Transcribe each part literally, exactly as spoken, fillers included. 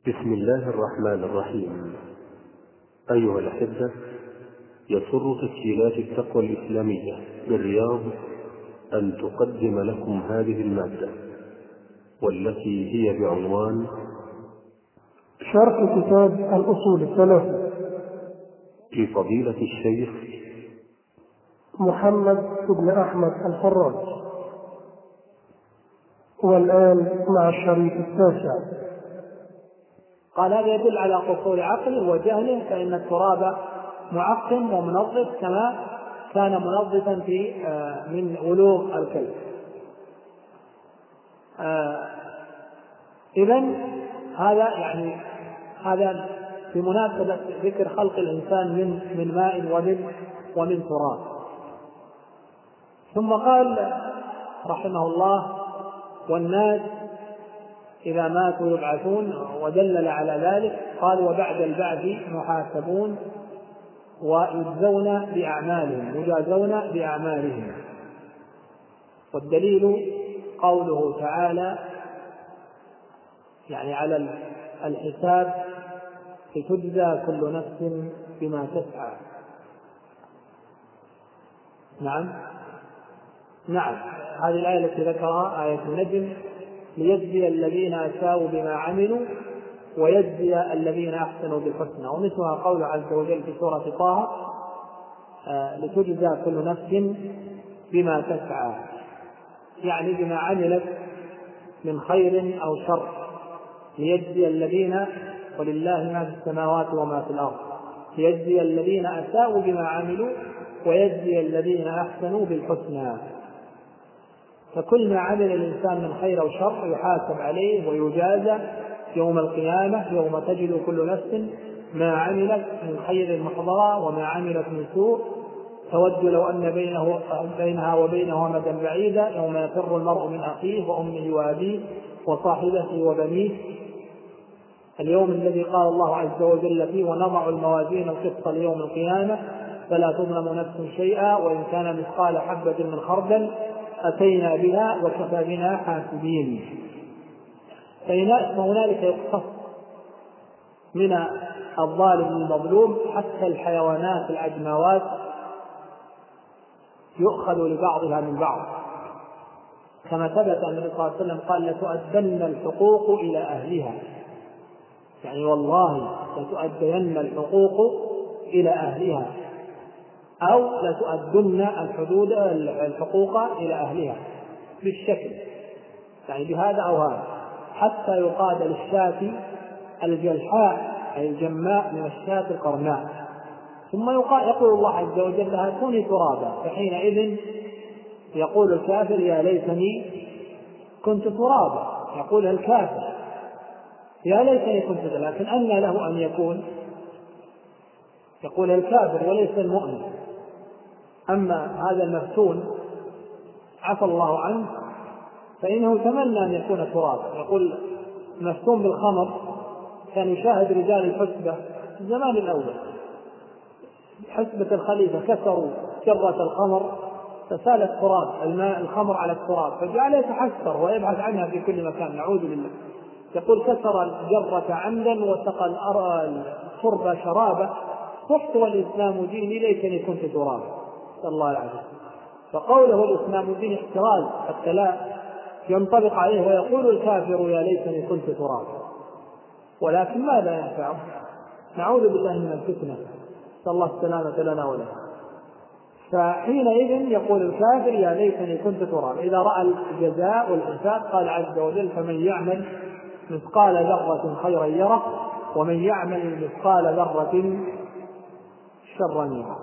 بسم الله الرحمن الرحيم. أيها الأحبة، يسر تسجيلات التقوى الإسلامية بالرياض أن تقدم لكم هذه المادة، والتي هي بعنوان شرح كتاب الأصول الثلاثة لفضيلة الشيخ محمد بن أحمد الفراج. والآن مع الشريط التاسع. قال هذا يدل على قصور عقله وجهله، فإن التراب معقم ومنظف كما كان منظفا في من ولوغ الكلب. إذن هذا يعني هذا بمناسبة ذكر خلق الإنسان من من ماء ومن ومن تراب. ثم قال رحمه الله: والناس إذا ماتوا يبعثون، ودلل على ذلك قال: وبعد البعث محاسبون ويجزون بأعمالهم يجازون بأعمالهم. والدليل قوله تعالى يعني على الحساب: لتجزى كل نفس بما تسعى. نعم نعم هذه الآية التي ذكرها آية النجم: ليجزي الذين أساءوا بما عملوا ويجزي الذين أحسنوا بالحسنى. ومثلها قول عز وجل في سورة طه: آه لتجزى كل نفس بما تسعى، يعني بما عملت من خير أو شر. ليجزي الذين، ولله ما في السماوات وما في الأرض، ليجزي الذين أساءوا بما عملوا ويجزي الذين أحسنوا بالحسنى. فكل ما عمل الإنسان من خير أو شر يحاسب عليه ويجازى يوم القيامة، يوم تجد كل نفس ما عملت من خير محضرا وما عملت من سوء، تود لو أن بينه بينها وبينه أمدا بعيدا، يوم يفر المرء من أخيه وأمه وأبيه وصاحبته وبنيه. اليوم الذي قال الله عز وجل فيه: ونضع الموازين القسط ليوم القيامة فلا تظلم نفس شيئا وإن كان مثقال حبة من خردل أتينا بها وكفى بنا حاسبين. فهنالك يقتص من الظالم المظلوم حتى الحيوانات العجماوات يؤخذ لبعضها من بعض، كما ثبت أن النبي صلى الله عليه وسلم قال: لتؤدن الحقوق إلى أهلها، يعني والله لتؤدين الحقوق إلى أهلها، أو لتؤدن الحدود الحقوق إلى أهلها بالشكل، يعني بهذا أو هذا، حتى يقاد للشاة الجلحاء أي الجماء من الشاة القرناء. ثم يقول الله عز وجل لها: كوني ترابا، فحينئذ يقول الكافر: يا ليتني كنت ترابا. يقول الكافر: يا ليتني كنت ترابا، لكن أن له أن يكون؟ يقول الكافر وليس المؤمن. أما هذا المفتون عفى الله عنه فإنه تمنى أن يكون ترابا. يقول مفتون بالخمر كان يشاهد رجال الحسبة في الزمان الأول، حسبة الخليفة كسروا جرة الخمر فسال التراب الماء الخمر على التراب، فجعل يتحسر ويبحث عنها في كل مكان، نعوذ بالله. يقول: كسر الجرة عمدا وسقى الشرب شرابا، رحت والإسلام ديني ليتني كنت ترابا. صلى الله عليه وسلم. فقوله الإسلام دين احتراز حتى لا ينطبق عليه، ويقول الكافر: يا ليتني كنت ترابا. ولكن ماذا ينفعه؟ نعوذ بالله من الفتنة، صلى الله السلامة لنا ولنا. فحينئذ يقول الكافر: يا ليتني كنت ترابا. إذا رأى الجزاء والحساب قال عز وجل: فمن يعمل مثقال ذرة خيرا يره ومن يعمل مثقال ذرة شرا يره.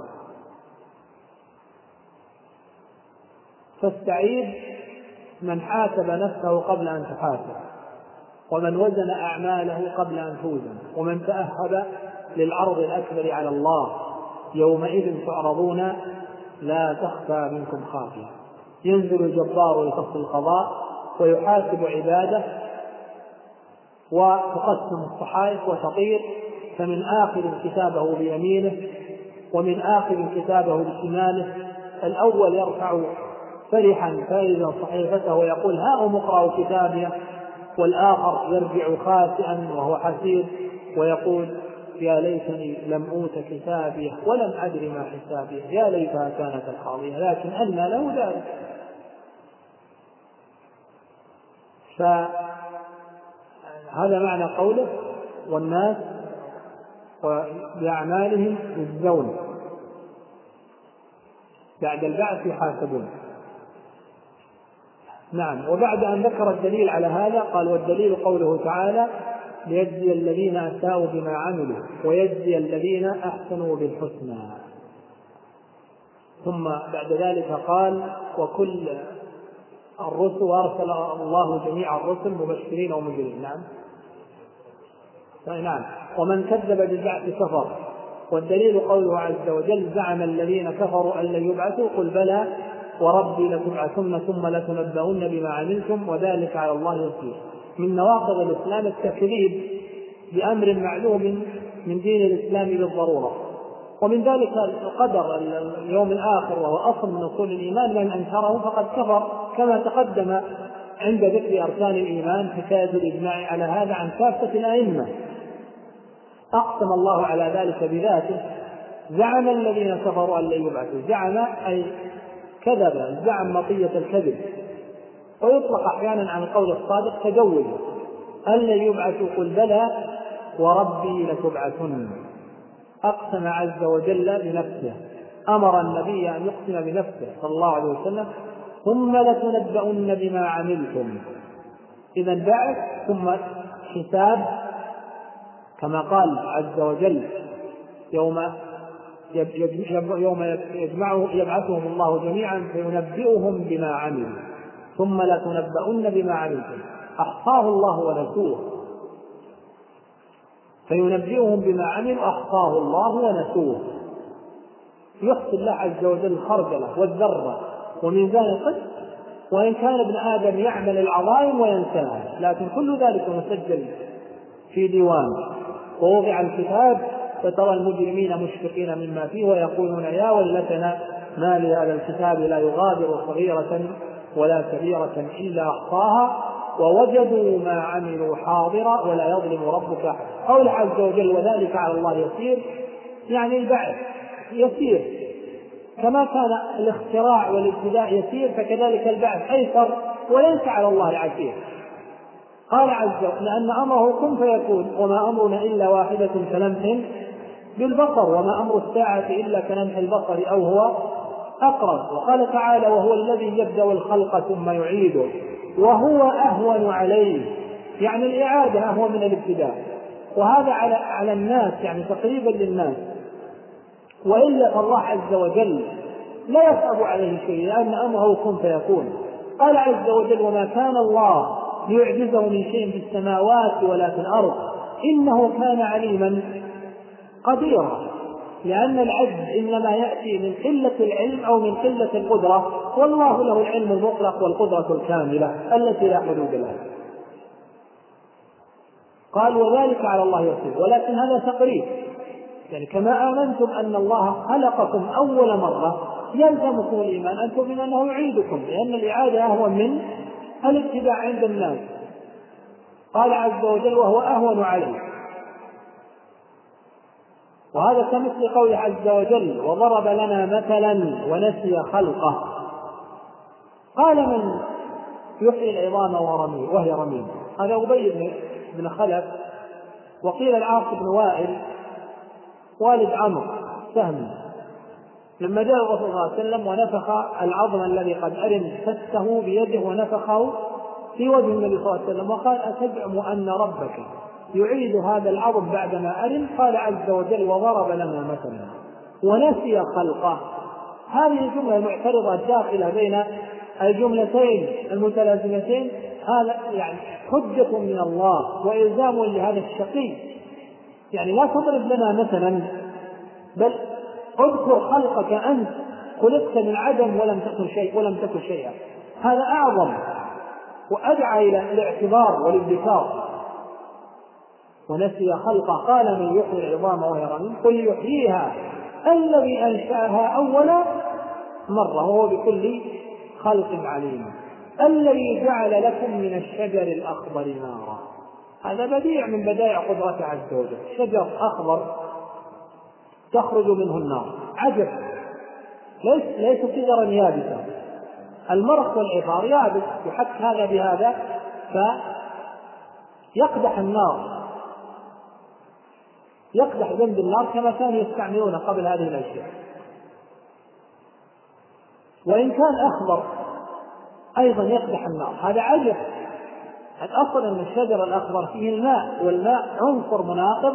فالسعيد من حاسب نفسه قبل أن تحاسب، ومن وزن أعماله قبل أن توزن، ومن تأهب للعرض الأكبر على الله. يومئذ تعرضون لا تخفى منكم خافية. ينزل الجبار لفصل القضاء ويحاسب عباده، وتقسم الصحائف وتطير، فمن آخر كتابه بيمينه ومن آخر كتابه بشماله. الأول يرفع فرحا فإذا صحيفته ويقول: هاؤم اقرأوا كتابيه، والآخر يرجع خاسئا وهو حسير ويقول يا ليتني لم أوت كتابيه ولم أدر ما حسابيه يا ليتها كانت القاضية لكن أنى له ذلك. فهذا معنى قوله والناس بأعمالهم يجزون بعد البعث يحاسبون. نعم. وبعد أن ذكر الدليل على هذا قال والدليل قوله تعالى ليجزي الذين أساءوا بما عملوا ويجزي الذين أحسنوا بالحسنى. ثم بعد ذلك قال وكل الرسل وأرسل الله جميع الرسل مبشرين ومنذرين. نعم. نعم. ومن كذب بالبعث كفر. والدليل قوله عز وجل زعم الذين كفروا أن لن يبعثوا قل بلى وربي لتبعثن ثم لتنبؤن بما عملتم وذلك على الله يسير. من نواقض الإسلام التكذيب بأمر معلوم من دين الإسلام بالضرورة. ومن ذلك القدر اليوم الآخر وهو أصل من أصول الإيمان من أنكره فقد كفر كما تقدم عند ذكر أركان الإيمان حكاية الإجماع على هذا عن كافة الأئمة. أقسم الله على ذلك بذاته زعم الذين كفروا أن لن يبعثوا. زعم أي كذب، زعم مطية الكذب. ويطلق أحيانا عن القول الصادق تجوز أن لن يبعثوا قل بلى وربي لتبعثن. أقسم عز وجل بنفسه، أمر النبي أن يقسم بنفسه صلى الله عليه وسلم ثم لتنبؤن بما عملتم. إذا بعث ثم حساب كما قال عز وجل يوم يوم يبعثهم الله جميعا فينبئهم بما عملوا ثم لتنبؤن بما عملتم. أحصاه الله ونسوه. فينبئهم بما عملوا أحصاه الله ونسوه. يحصي الله عز وجل الخردلة والذرة وميزان القسط وإن كان ابن آدم يعمل العظائم وينساها لكن كل ذلك مسجل في ديوان. ووضع الكتاب فترى المجرمين مشفقين مما فيه ويقولون يا ويلتنا ما لهذا الكتاب لا يغادر صغيرة ولا كبيرة إلا أحصاها ووجدوا ما عملوا حاضرا ولا يظلم ربك أحد. قول عز وجل وذلك على الله يسير يعني البعث يسير كما كان الاختراع والابتداء يسير فكذلك البعث أيسر وليس على الله عسير. قال عز وجل لأن أمره كن فيكون وما أمرنا إلا واحدة كلمح بالبصر وما أمر الساعة إلا كلمح البصر أو هو أقرب. وقال تعالى وهو الذي يبدأ الخلق ثم يعيده وهو أهون عليه يعني الإعادة أهون من الابتداء. وهذا على على الناس يعني تقريبا للناس. وإلا فالله عز وجل لا يصعب عليه شيء لأن أمره كن فيكون. قال عز وجل وما كان الله ليعجزه من شيء في السماوات ولا في الأرض إنه كان عليما قديرا. لأن العجز إنما يأتي من قلة العلم أو من قلة القدرة والله له العلم المطلق والقدرة الكاملة التي لا حدود لها. قال وذلك على الله يسير. ولكن هذا تقريب يعني كما آمنتم أن الله خلقكم أول مرة يلزمكم الإيمان أن تؤمنوا أنه يعيدكم لأن الإعادة أهون من الابتداع عند الناس. قال عز وجل وهو أهون عليه. وهذا كمثل قول عز وجل وضرب لنا مثلا ونسي خلقه. قال من يحيي العظام وهي رميم. هذا أبي بن خلف. وقيل العاص بن وائل والد عمرو سهم لما جاء الرسول صلى الله عليه وسلم ونفخ العظم الذي قد أرن فته بيده ونفخه في وجه النبي صلى الله عليه وسلم وقال أتزعم أن ربك يعيد هذا العظم بعدما أرن؟ قال عز وجل وضرب لنا مثلا ونسي خلقه. هذه الجملة المعترضة داخلة بين الجملتين المتلازمتين. هذا يعني حجة من الله وإلزام لهذا الشقي. يعني لا تضرب لنا مثلا بل اذكر خلقك أنت خلقت من عدم ولم تكن شيء ولم تكن شيئا. هذا أعظم وأدعى إلى الاعتبار والادكار. ونسي خلقه قال من يحيي العظام وهي رميم قل يحييها الذي أنشأها أول مرة وهو بكل خلق عليم. الذي جعل لكم من الشجر الأخضر نارا. هذا بديع من بدائع قدرته عز وجل، شجر أخضر تخرج منه النار، عجب، ليس ليس شجرا يابسا. المرق والعفار يابس، يحك هذا بهذا فيقدح النار، يقدح جنب النار كما كانوا يستعملون قبل هذه الأشياء. وإن كان أخضر أيضا يقدح النار، هذا عجب. الأصل أن الشجر الأخضر فيه الماء، والماء عنصر مناقض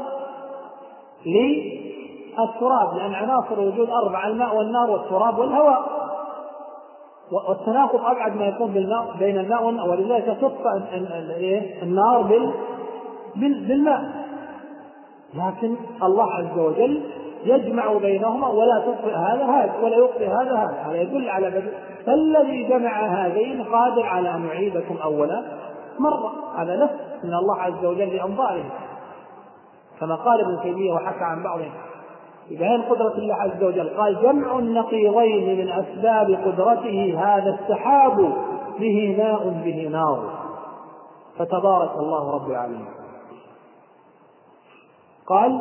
للتراب، لأن عناصر الوجود أربعة: الماء والنار والتراب والهواء، والتناقض أبعد ما يكون بالماء بين الماء والنار، ولذلك تطفأ النار بالماء. لكن الله عز وجل يجمع بينهما ولا تطفئ هذا هذا ولا يطفئ هذا هذا، هذا يدل على بدء. فالذي جمع هذين قادر على أن يعيدكم أولا مرة، هذا نفس من الله عز وجل لأنظاره، كما قال ابن تيمية وحكى عن بعضهم بيان قدرة الله عز وجل، قال: جمع النقيضين من أسباب قدرته هذا السحاب به ماء به نار، فتبارك الله رب العالمين. قال: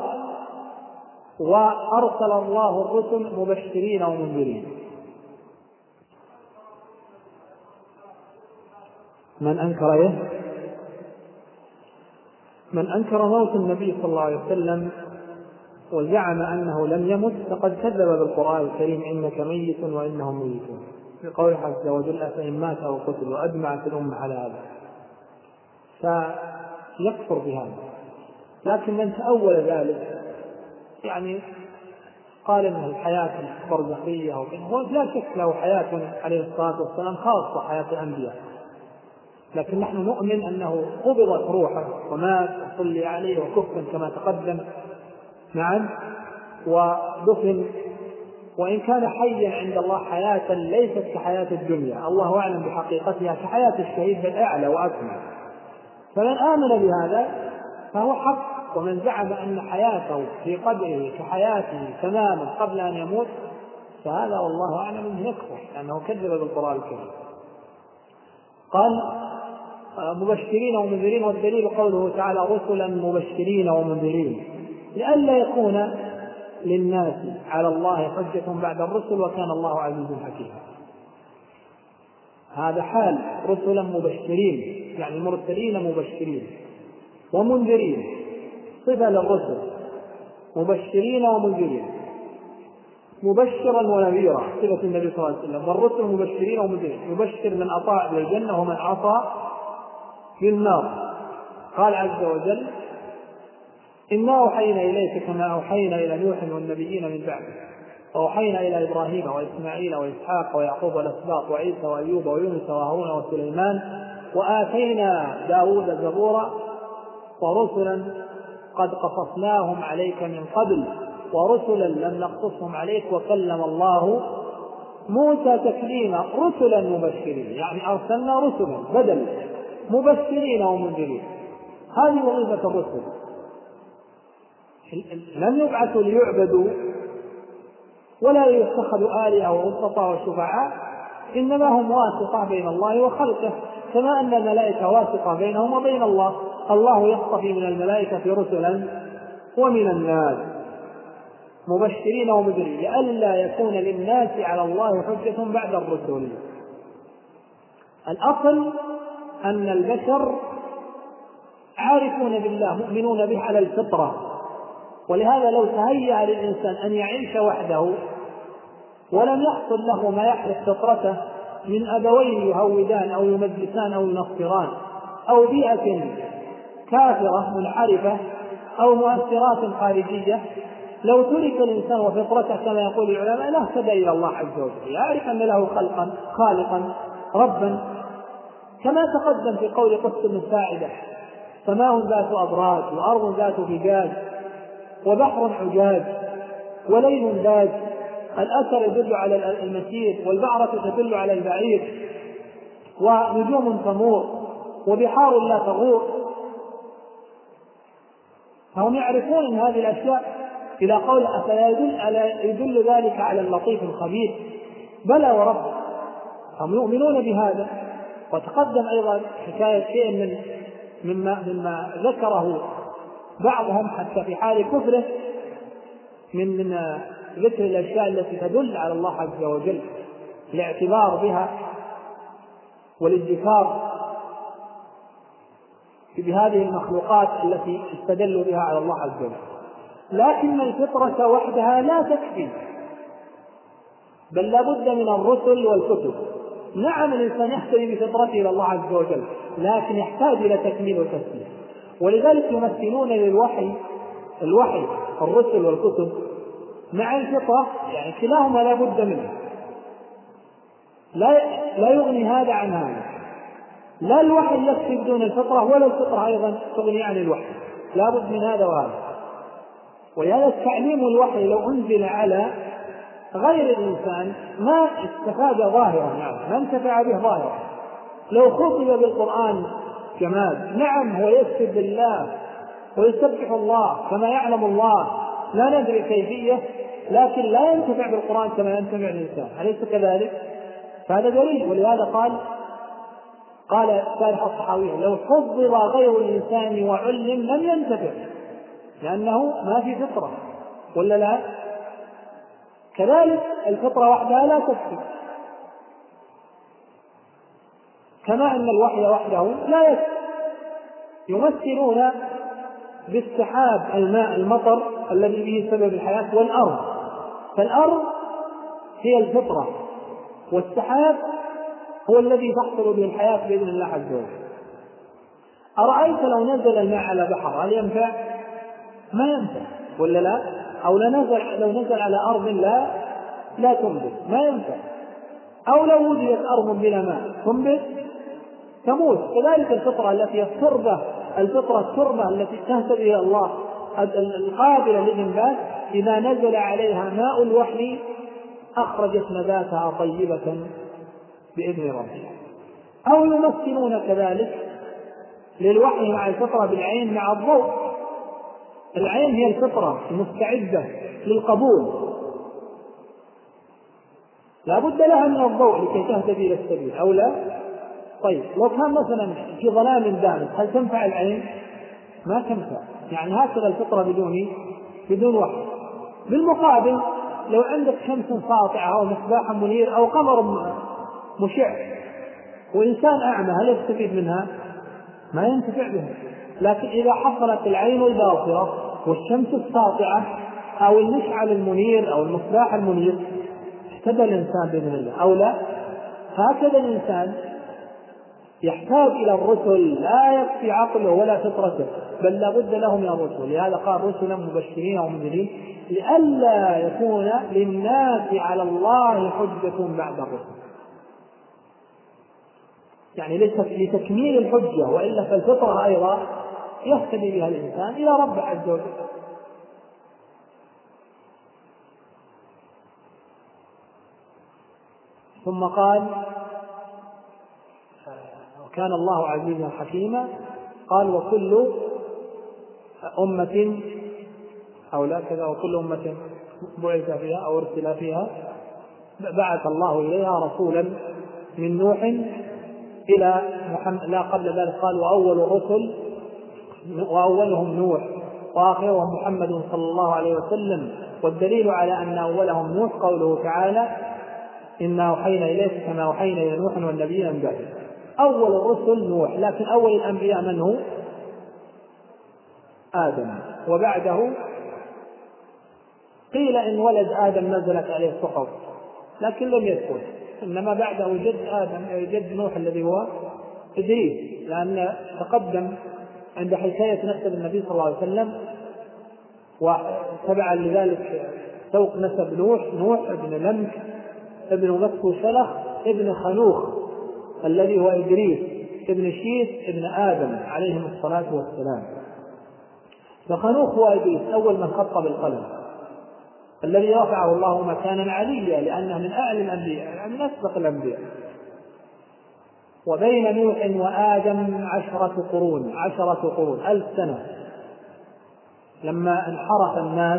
وأرسل الله الرسل مبشرين ومنذرين. من أنكر إيه؟ من أنكر موت النبي صلى الله عليه وسلم وزعم أنه لم يمت فقد كذب بالقرآن الكريم: إنك ميت وإنهم ميتون، في قوله عز وجل: أفإن مات أو قتل، وأجمعت الأمة على هذا، فيكفر بهذا. لكن من تأول ذلك يعني قال إنه الحياة البرزخية، لا شك له حياة عليه الصلاة والسلام خاصة حياة الأنبياء، لكن نحن نؤمن أنه قبضت روحه ومات وصلي عليه وكفن كما تقدم، نعم، ودفن، وإن كان حيا عند الله حياة ليست كحياة الدنيا، الله أعلم بحقيقتها، كحياة الشهيد بل أعلى وأكمل. فمن آمن بهذا فهو حق، ومن زعم أن حياته في قبره كحياته تماما قبل أن يموت فهذا والله أعلم أنه يكفر، لأنه كذب بالقرآن الكريم. قال: مبشرين ومنذرين، والدليل قوله تعالى: رسلا مبشرين ومنذرين، لئلا يكون للناس على الله حجة بعد الرسل، وكان الله عزيزا حكيما. هذا حال رسلا مبشرين، يعني مرسلين مبشرين، ومنذرين صفة للرسل، مبشرين ومنذرين، مبشرا ونذيرا صفة النبي صلى الله عليه وسلم، والرسل مبشرين ومنذرين، يبشر من أطاع بالجنة ومن عصى بالنار. قال عز وجل: إنا أوحينا إليك كما أوحينا إلى نوح والنبيين من بعده، وأوحينا إلى إبراهيم وإسماعيل وإسحاق ويعقوب والأسباط وعيسى وأيوب ويونس وهارون وسليمان، وآتينا داود زبورا، ورسلا قد قصصناهم عليك من قبل، ورسلا لم نقصصهم عليك، وكلم الله موسى تكليما. رسلا مبشرين، يعني أرسلنا رسلا بدل مبشرين ومنذرين، هذه وظيفة الرسل. لم يبعثوا ليعبدوا ولا يتخذوا آلهة ووسطاء وشفعاء، إنما هم واسطة بين الله وخلقه، كما أن الملائكة واسطة بينهم وبين الله. الله يصطفي من الملائكة رسلا ومن الناس، مبشرين ومنذرين، لئلا يكون للناس على الله حجة بعد الرسل. الأصل أن البشر عارفون بالله، مؤمنون به على الفطرة، ولهذا لو تهيأ للإنسان أن يعيش وحده ولم يحصل له ما يحرق فطرته من أبوين يهودان أو يمجسان أو ينصران أو بيئة كافرة منحرفة أو مؤثرات خارجية، لو ترك الإنسان وفطرته كما يقول العلماء لا اهتدى إلى الله عز وجل، يعرف أن له خلقا خالقا ربا، كما تقدم في قول قسط بن ساعدة: سماء ذات أبراج، وأرض ذات فجاج، وبحر عجاج، وليل باج، الأثر يدل على المسير، والبعرة تدل على البعير، ونجوم تمور، وبحار لا تغور. فهم يعرفون من هذه الأشياء إلى قول: أفلا يدل, يدل ذلك على اللطيف الخبير؟ بلى ورب، هم يؤمنون بهذا، وتقدم أيضا حكاية شيء من مما, مما ذكره بعضهم حتى في حال كفره من من ذكر الأشياء التي تدل على الله عز وجل، الاعتبار بها والادكار بهذه المخلوقات التي استدلوا بها على الله عز وجل. لكن الفطرة وحدها لا تكفي، بل لا بد من الرسل والكتب. نعم الإنسان يهتدي بفطرته إلى الله عز وجل، لكن يحتاج إلى تكميل وتسليم. ولذلك يمثلون للوحي الوحي الرسل والكتب مع الفطرة، يعني كلاهما لا بد منه، لا لا يغني هذا عن هذا. لا الوحي يكفي بدون الفطرة، ولا الفطرة أيضا تغني عن الوحي، لا بد من هذا وهذا. ولهذا التعليم الوحي لو أنزل على غير الإنسان ما استفاد ظاهرا، يعني ما انتفع به ظاهرا. لو خطب بالقرآن جماد، نعم هو يكتب بالله ويسبح الله كما يعلم الله، لا ندري كيفية، لكن لا ينتفع بالقرآن كما ينتفع الإنسان، أليس كذلك؟ فهذا دليل. ولهذا قال قال شارح الصحاوي لو حفظ غير الإنسان وعلم لم ينتفع، لأنه ما في فطرة، ولا لا؟ كذلك الفطرة وحدها لا تكفي، كما أن الوحي وحده لا يكفي. يمثلون بالسحاب الماء المطر الذي به سبب الحياة والأرض، فالأرض هي الفطرة، والسحاب هو الذي تحصل به الحياة بإذن الله عز وجل. أرأيت لو نزل الماء على بحر هل ينفع؟ ما ينفع، ولا لا؟ أو لنزل لو نزل على أرض لا لا تنبت ما ينفع. أو لو وجدت أرض بلا ماء تنبت تموت. كذلك الفطرة التي التربة الفطرة التربة التي تهتدي إلى الله القابلة للإنبات، إذا نزل عليها ماء الوحي أخرجت نباتها طيبة بإذن ربها. أو يمثلون كذلك للوحي مع الفطرة بالعين مع الضوء. العين هي الفطرة المستعدة للقبول، لا بد لها من الضوء لكي تهتدي إلى السبيل، أو لا؟ طيب لو كان مثلا في ظلام دامس هل تنفع العين؟ ما تنفع. يعني هكذا الفطرة بدون بدون وحي. بالمقابل لو عندك شمس ساطعة أو مصباح منير أو قمر مشع وإنسان أعمى هل يستفيد منها؟ ما ينتفع بها. لكن إذا حصلت العين الباصرة والشمس الساطعة أو المشعل المنير أو المصباح المنير اهتدى الإنسان بإذن الله، أو لا؟ هكذا الإنسان يحتاج إلى الرسل، لا يكفي عقله ولا فطرته، بل لا بد له من الرسل. لهذا قال رسلا مبشرين ومنذرين لئلا يكون للناس على الله حجة بعد الرسل، يعني ليس لتكميل الحجة، وإلا فالفطرة أيضا يهتدي بها الإنسان إلى رب عز وجل. ثم قال وكان الله عزيزا حكيما. قال وكل أمة أو لا كذا وكل أمة بعث فيها أو ارسل فيها بعث الله إليها رسولا من نوح إلى محمد. لا قبل ذلك قال وأول الرسل وأولهم نوح وآخرهم محمد صلى الله عليه وسلم. والدليل على أن أولهم نوح قوله تعالى إنا أوحينا إليك كما أوحينا إلى نوح والنبيين من بعده. أول الرسل نوح، لكن أول الأنبياء من هو؟ آدم، وبعده قيل إن ولد آدم نزلت عليه الصحف لكن لم يذكر، إنما بعده جد آدم جد نوح الذي هو إدريس، لأن تقدم عند حكاية نسب النبي صلى الله عليه وسلم وتبعا لذلك سوق نسب نوح نوح ابن لمك ابن مكو شلخ ابن خنوخ الذي هو إدريس ابن شيث ابن آدم عليهم الصلاة والسلام. فخنوخ هو إدريس أول من خط بالقلم الذي رفعه الله مكانا عليا لأنه من أعلى الأنبياء، يعني من أسبق الأنبياء. وبين نوح وآدم عشرة قرون عشرة قرون ألف سنة. لما انحرف الناس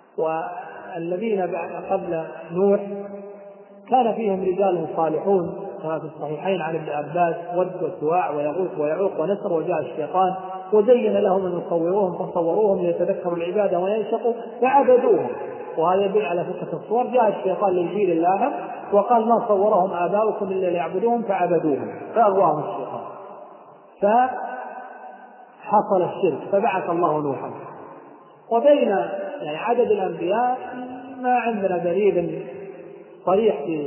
والذين قبل نوح كان فيهم رجال صالحون كما في الصحيحين عن ابن عباس: ود وسواع ويغوث ويعوق ونسر، وجاء الشيطان وزين لهم أن يصوروهم فصوروهم ليتذكروا العبادة وينشقوا فعبدوهم. وهذا يدل على فكرة الصور. جاء الشيطان للجيل اللاحق وقال: ما صورهم آباؤكم إلا ليعبدوهم فعبدوهم فأغواهم الشيطان فحصل الشرك فبعث الله نوحا. وبين يعني عدد الأنبياء ما عندنا دليل صريح في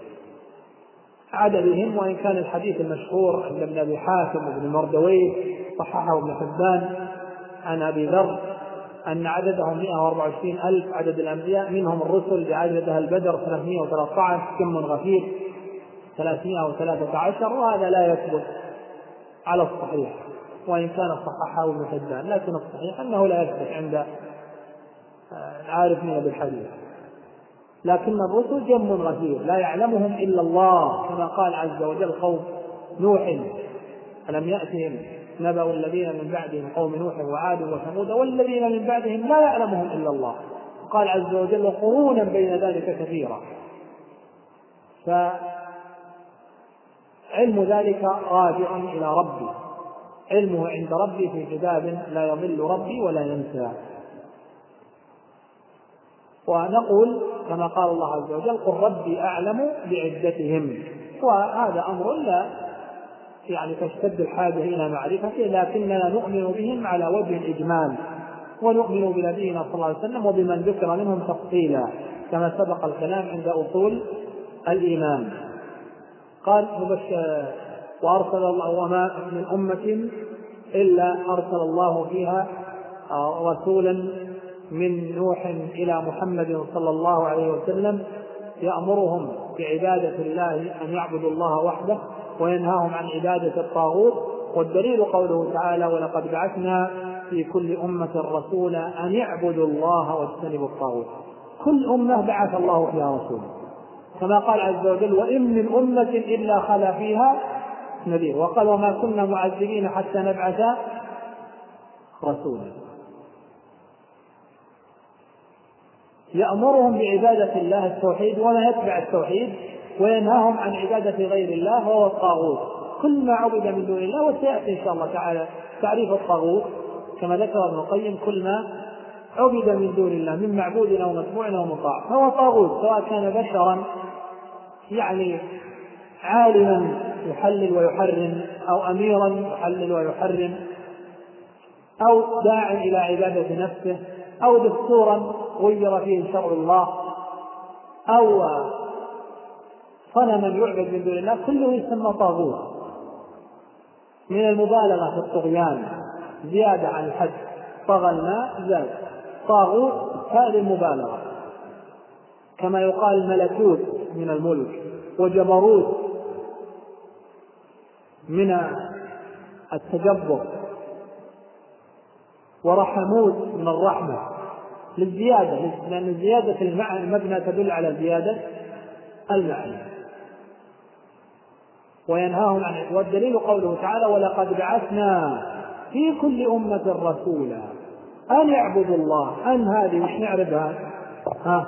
عددهم، وإن كان الحديث المشهور عند ابن أبي حاتم وابن مردويه صححه ابن حبان عن أبي ذر أن عددهم مئة وأربعة وعشرين ألف عدد الأنبياء، منهم الرسل بعدد أهل بدر ثلاثمائة وثلاثة عشر، كم غفير ثلاثمائة وثلاثة عشر، وهذا لا يثبت على الصحيح وإن كان صححه ابن حبان، لكن الصحيح أنه لا يثبت عند العارفين بالحديث. لكن الرسل جم غفير لا يعلمهم إلا الله، كما قال عز وجل: قوم نوح ألم يأتهم نبأ الذين من بعدهم قوم نوح وعاد وثمود والذين من بعدهم لا يعلمهم إلا الله. قال عز وجل: قرونا بين ذلك كثيرا. فعلم ذلك راجع إلى ربي، علمه عند ربي في كتاب لا يضل ربي ولا ينسى. ونقول كما قال الله عز وجل: قل ربي أعلم بعدتهم. وهذا أمر لا يعني تشتد الحاجة إلى معرفته، لكننا نؤمن بهم على وجه الإجمال، ونؤمن بنبينا صلى الله عليه وسلم وبمن ذكر منهم تفصيلا كما سبق الكلام عند أصول الإيمان. قال: وأرسل الله وما من أمة إلا أرسل الله فيها رسولا من نوح إلى محمد صلى الله عليه وسلم يأمرهم بعبادة الله أن يعبدوا الله وحده وينهاهم عن عبادة الطاغوت. والدليل قوله تعالى: ولقد بعثنا في كل أمة رسولا أن يعبدوا الله واجتنبوا الطاغوت. كل أمة بعث الله فيها رسولا، كما قال عز وجل: وإن من أمة إلا خلا فيها نذير. وقال: وما كنا معذبين حتى نبعث رسولا. يأمرهم بعبادة الله التوحيد وما يتبع التوحيد، وينهاهم عن عبادة غير الله وهو الطاغوت، كل ما عبد من دون الله. وسيأتي إن شاء الله تعالى تعريف الطاغوت كما ذكر ابن القيم: كل ما عبد من دون الله من معبود أو متبوع أو مطاع فهو طاغوت، سواء كان بشرا يعني عالما يحلل ويحرم، أو أميرا يحلل ويحرم، أو داع إلى عبادة نفسه، أو دستورا غير فيه شرع الله، أو صنما يعبد من دون الله، كله يسمى طاغوت. من المبالغة في الطغيان، زيادة عن الحد، طغى الماء زاد، طاغوت هذه المبالغة. كما يقال ملكوت من الملك، وجبروت من التجبر، ورحموت من الرحمة للزيادة، لأن زيادة المبنى تدل على زيادة المعنى. وينهاهم عن، والدليل قوله تعالى: ولقد بعثنا في كل أمة رسولا أن يعبدوا الله. أن هذه مش نعرفها؟ ها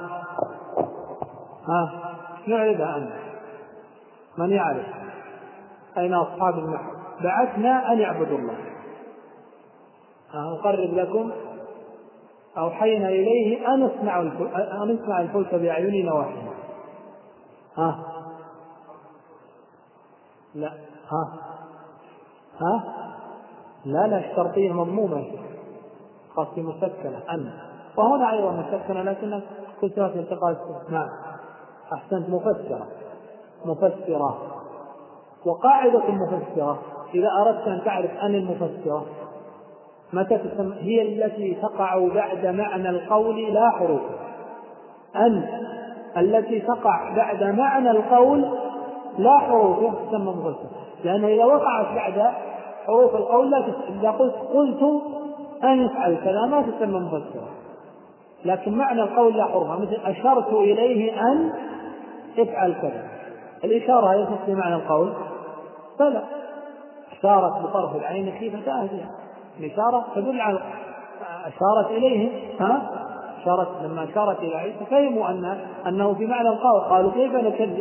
ها نعرفها أن من يعرف؟ أين أصحاب النحو؟ بعثنا أن يعبدوا الله. أقرب لكم: أوحينا إليه أن نصنع الفلك بأعيننا وحينا. ها لا ها ها لا لا الشرطية مضمومة خاصة مسكنة أن، وهنا أيضا مسكنة لكن كلها في التقاء الاستثناء. أحسنت، مفسرة مفسرة. وقاعدة المفسرة إذا أردت أن تعرف أن المفسرة متى تسمى، هي التي تقع بعد معنى القول لا حروف. أن التي تقع بعد معنى القول لا حروف تسمى مفسرة، لأنه إذا وقعت بعد حروف القول لا تسمى. إذا قلت قلت أن يفعل كذا ما تسمى مفسرة، لكن معنى القول لا حروف، مثل أشرت إليه أن افعل كذا، الإشارة هي في معنى القول فلا. أشارت بطرف العين كيف تأهدها، الإشارة تدل على أشارت إليه، ها أشارت لما أشارت إلى عيسى فهموا أن أنه في معنى القول، قالوا كيف نكذب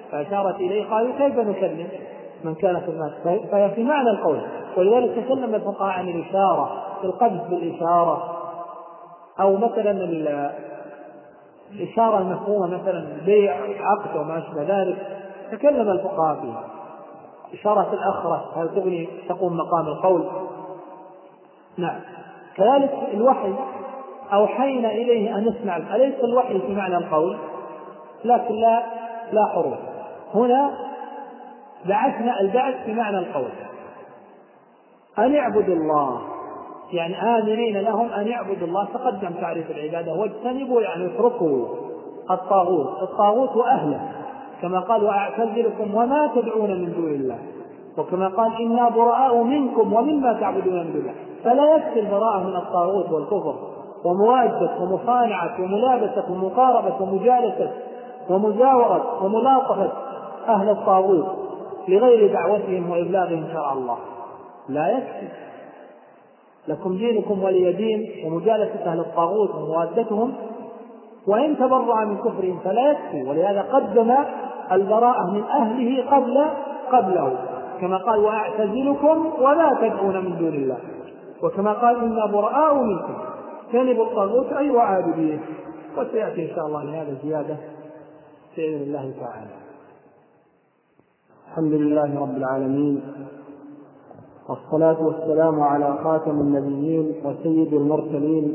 فأشارت إليه قالوا كيف نكلم من كان في الماء؟ فهي في معنى القول. ولذلك تكلم الفقهاء عن الإشارة، القذف بالإشارة، أو مثلا الإشارة المفهومة مثلا بيع عقد وما أشبه ذلك، تكلم الفقهاء فيها. إشارة الأخرة هل تغني تقوم مقام القول؟ نعم. كذلك الوحي أوحينا إليه أن نسمع، أليس الوحي في معنى القول؟ لكن لا لا حروف. هنا بعثنا البعث في معنى القول، أن يعبدوا الله، يعني آمرين لهم أن يعبدوا الله. تقدم تعريف العبادة، واجتنبوا يعني اتركوا الطاغوت، الطاغوت وأهله، كما قال وأعتزلكم وما تدعون من دون الله، وكما قال إنا براء منكم ومما تعبدون من دون الله. فلا يكفي البراءة من الطاغوت والكفر ومواجهة ومصانعة وملابسة ومقاربة ومجالسة ومجاورة وملاطفة أهل الطاغوت لغير دعوتهم وإبلاغهم شرع الله، لا يكفي. لكم دينكم ولي دين، ومجالسة أهل الطاغوت وموادتهم، وإن تبرأ من كفرهم فلا يكفي. ولهذا قدم البراءة من أهله قبل قبله، كما قال وأعتزلكم ولا تدعون من دون الله، وكما قال إنا براء منكم جانب الطاغوت أي وعابدين. وسيأتي إن شاء الله لهذا زيادة بإذن الله تعالى. الحمد لله رب العالمين، والصلاة والسلام على خاتم النبيين وسيد المرسلين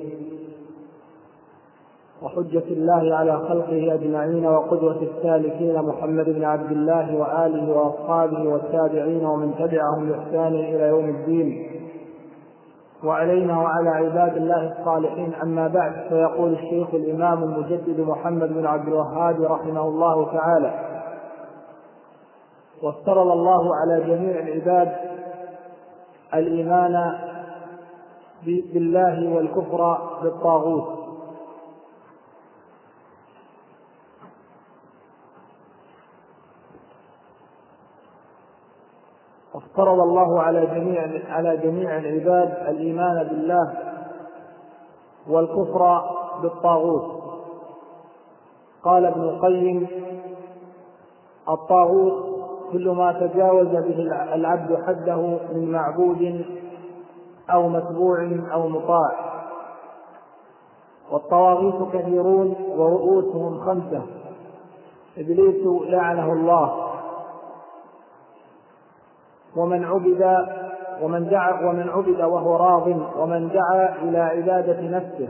وحجة الله على خلقه أجمعين وقدوة السالكين محمد بن عبد الله وآله وأصحابه والتابعين ومن تبعهم بإحسان إلى يوم الدين، وعلينا وعلى عباد الله الصالحين. أما بعد، فيقول الشيخ الإمام المجدد محمد بن عبد الوهاب رحمه الله تعالى: وافترض الله على جميع العباد الإيمان بالله والكفر بالطاغوت. افترض الله على جميع على جميع العباد الإيمان بالله والكفر بالطاغوت. قال ابن القيم: الطاغوت كل ما تجاوز به العبد حده من معبود أو متبوع أو مطاع. والطواغيت كثيرون ورؤوسهم خمسة: إبليس لعنه الله، ومن عبد ومن دعا ومن عبد وهو راض، ومن دعا إلى عبادة نفسه،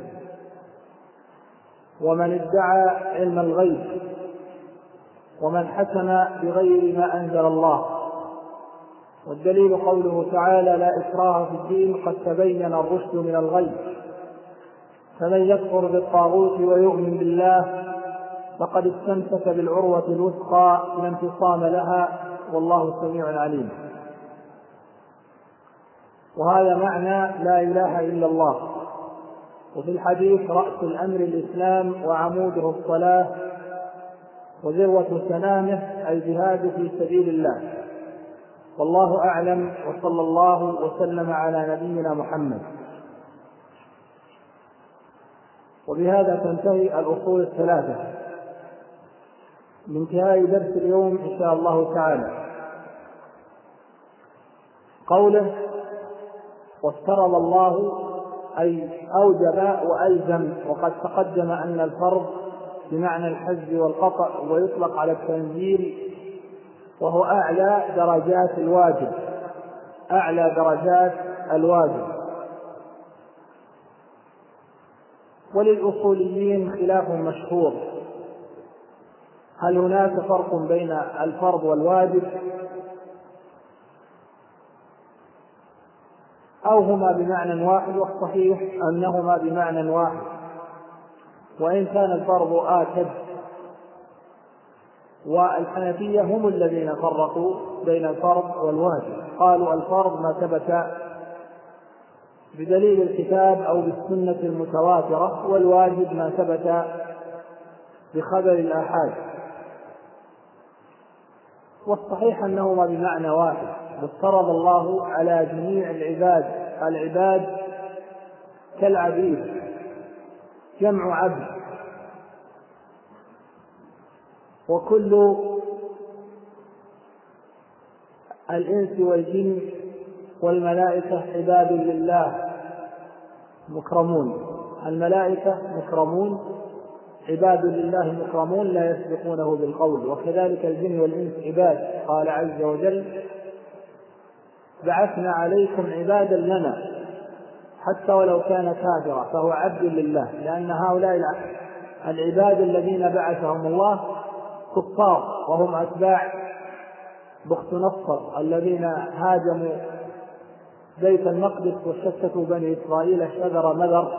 ومن ادعى علم الغيب، ومن حكم بغير ما أنزل الله. والدليل قوله تعالى: لا إكراه في الدين قد تبين الرشد من الغي. فمن يكفر بالطاغوت ويؤمن بالله فقد استمسك بالعروة الوثقى لا انفصام لها، والله سميع عليم. وهذا معنى لا إله إلا الله. وفي الحديث: رأس الأمر الإسلام وعموده الصلاة وذروة سنامه الجهاد في سبيل الله. والله أعلم، وصلى الله وسلم على نبينا محمد. وبهذا تنتهي الأصول الثلاثة من انتهاء درس اليوم إن شاء الله تعالى. قوله وافترض الله أي أوجب وألزم، وقد تقدم أن الفرض بمعنى الحجز والقطع، ويطلق على التنزيل، وهو أعلى درجات الواجب أعلى درجات الواجب. وللأصوليين خلاف مشهور: هل هناك فرق بين الفرض والواجب، أو هما بمعنى واحد؟ والصحيح أنهما بمعنى واحد، وإن كان الفرض آكد. والحنفية هم الذين فرقوا بين الفرض والواجب، قالوا الفرض ما ثبت بدليل الكتاب أو بالسنة المتواترة، والواجب ما ثبت بخبر الآحاد. والصحيح أنهما بمعنى واحد. افترض الله على جميع العباد، العباد كالعبيد، جمع عبد، وكل الإنس والجن والملائكة عباد لله مكرمون. الملائكة مكرمون عباد لله مكرمون لا يسبقونه بالقول، وكذلك الجن والإنس عباد. قال عز وجل: بعثنا عليكم عبادا لنا، حتى ولو كان كافرا فهو عبد لله، لأن هؤلاء العباد الذين بعثهم الله كفار، وهم أتباع بخت نصر الذين هاجموا بيت المقدس وشتتوا بني إسرائيل شذر مذر،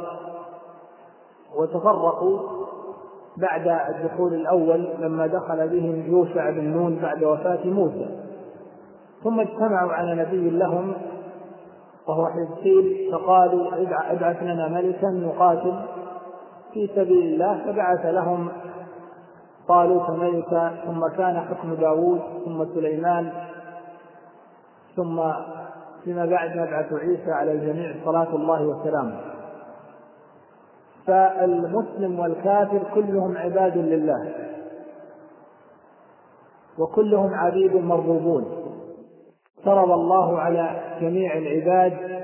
وتفرقوا بعد الدخول الأول لما دخل بهم يوشع بن نون بعد وفاة موسى، ثم اجتمعوا على نبي لهم وهو حزقيل، فقالوا: ابعث لنا ملكا نقاتل في سبيل الله، فبعث لهم طالوت ملكا، ثم كان حكم داود، ثم سليمان، ثم فيما بعد نبعث عيسى على الجميع صلاة الله وسلامه. فالمسلم والكافر كلهم عباد لله، وكلهم عبيد مرغوبون. فرض الله على جميع العباد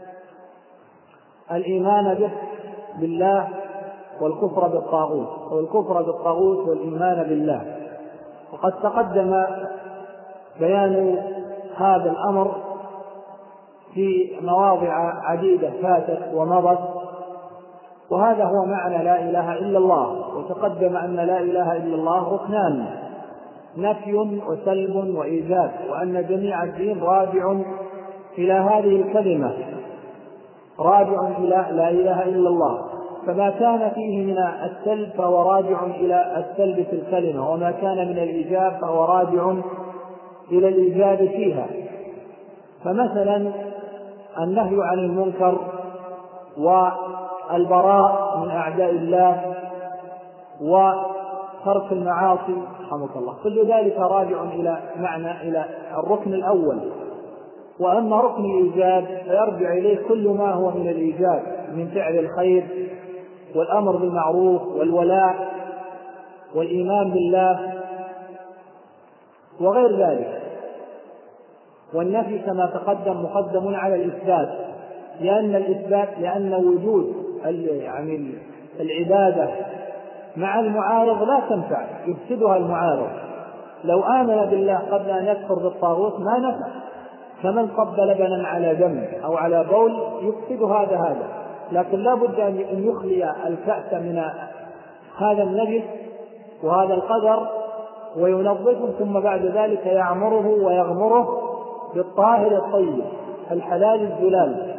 الإيمان به بالله والكفر بالطاغوت، والكفر بالطاغوت والإيمان بالله. وقد تقدم بيان هذا الأمر في مواضع عديدة فاتت ومضت، وهذا هو معنى لا إله إلا الله. وتقدم أن لا إله إلا الله ركنان: نفي وسلب وإيجاب، وأن جميع الدين راجع إلى هذه الكلمة، راجع إلى لا إله إلا الله. فما كان فيه من السلب فهو راجع إلى السلب في الكلمة، وما كان من الإيجاب فهو راجع إلى الإيجاب فيها. فمثلا النهي عن المنكر والبراء من أعداء الله وترك المعاصي رحمك الله، كل ذلك راجع إلى معنى إلى الركن الأول. وأما ركن الإيجاب فيرجع إليه كل ما هو من الإيجاب من فعل الخير والأمر بالمعروف والولاء والإيمان بالله وغير ذلك. والنفي كما تقدم مقدم على الإثبات، لأن الإثبات لأن وجود يعني العبادة مع المعارض لا تنفع، يفسدها المعارض. لو آمن بالله قبل أن يكفر بالطاغوت ما نفع، كمن صب لبنا على دم أو على بول يفسد هذا هذا، لكن لا بد أن يخلي الكأس من هذا النجس وهذا القدر وينظفه، ثم بعد ذلك يعمره ويغمره بالطاهر الطيب الحلال الزلال.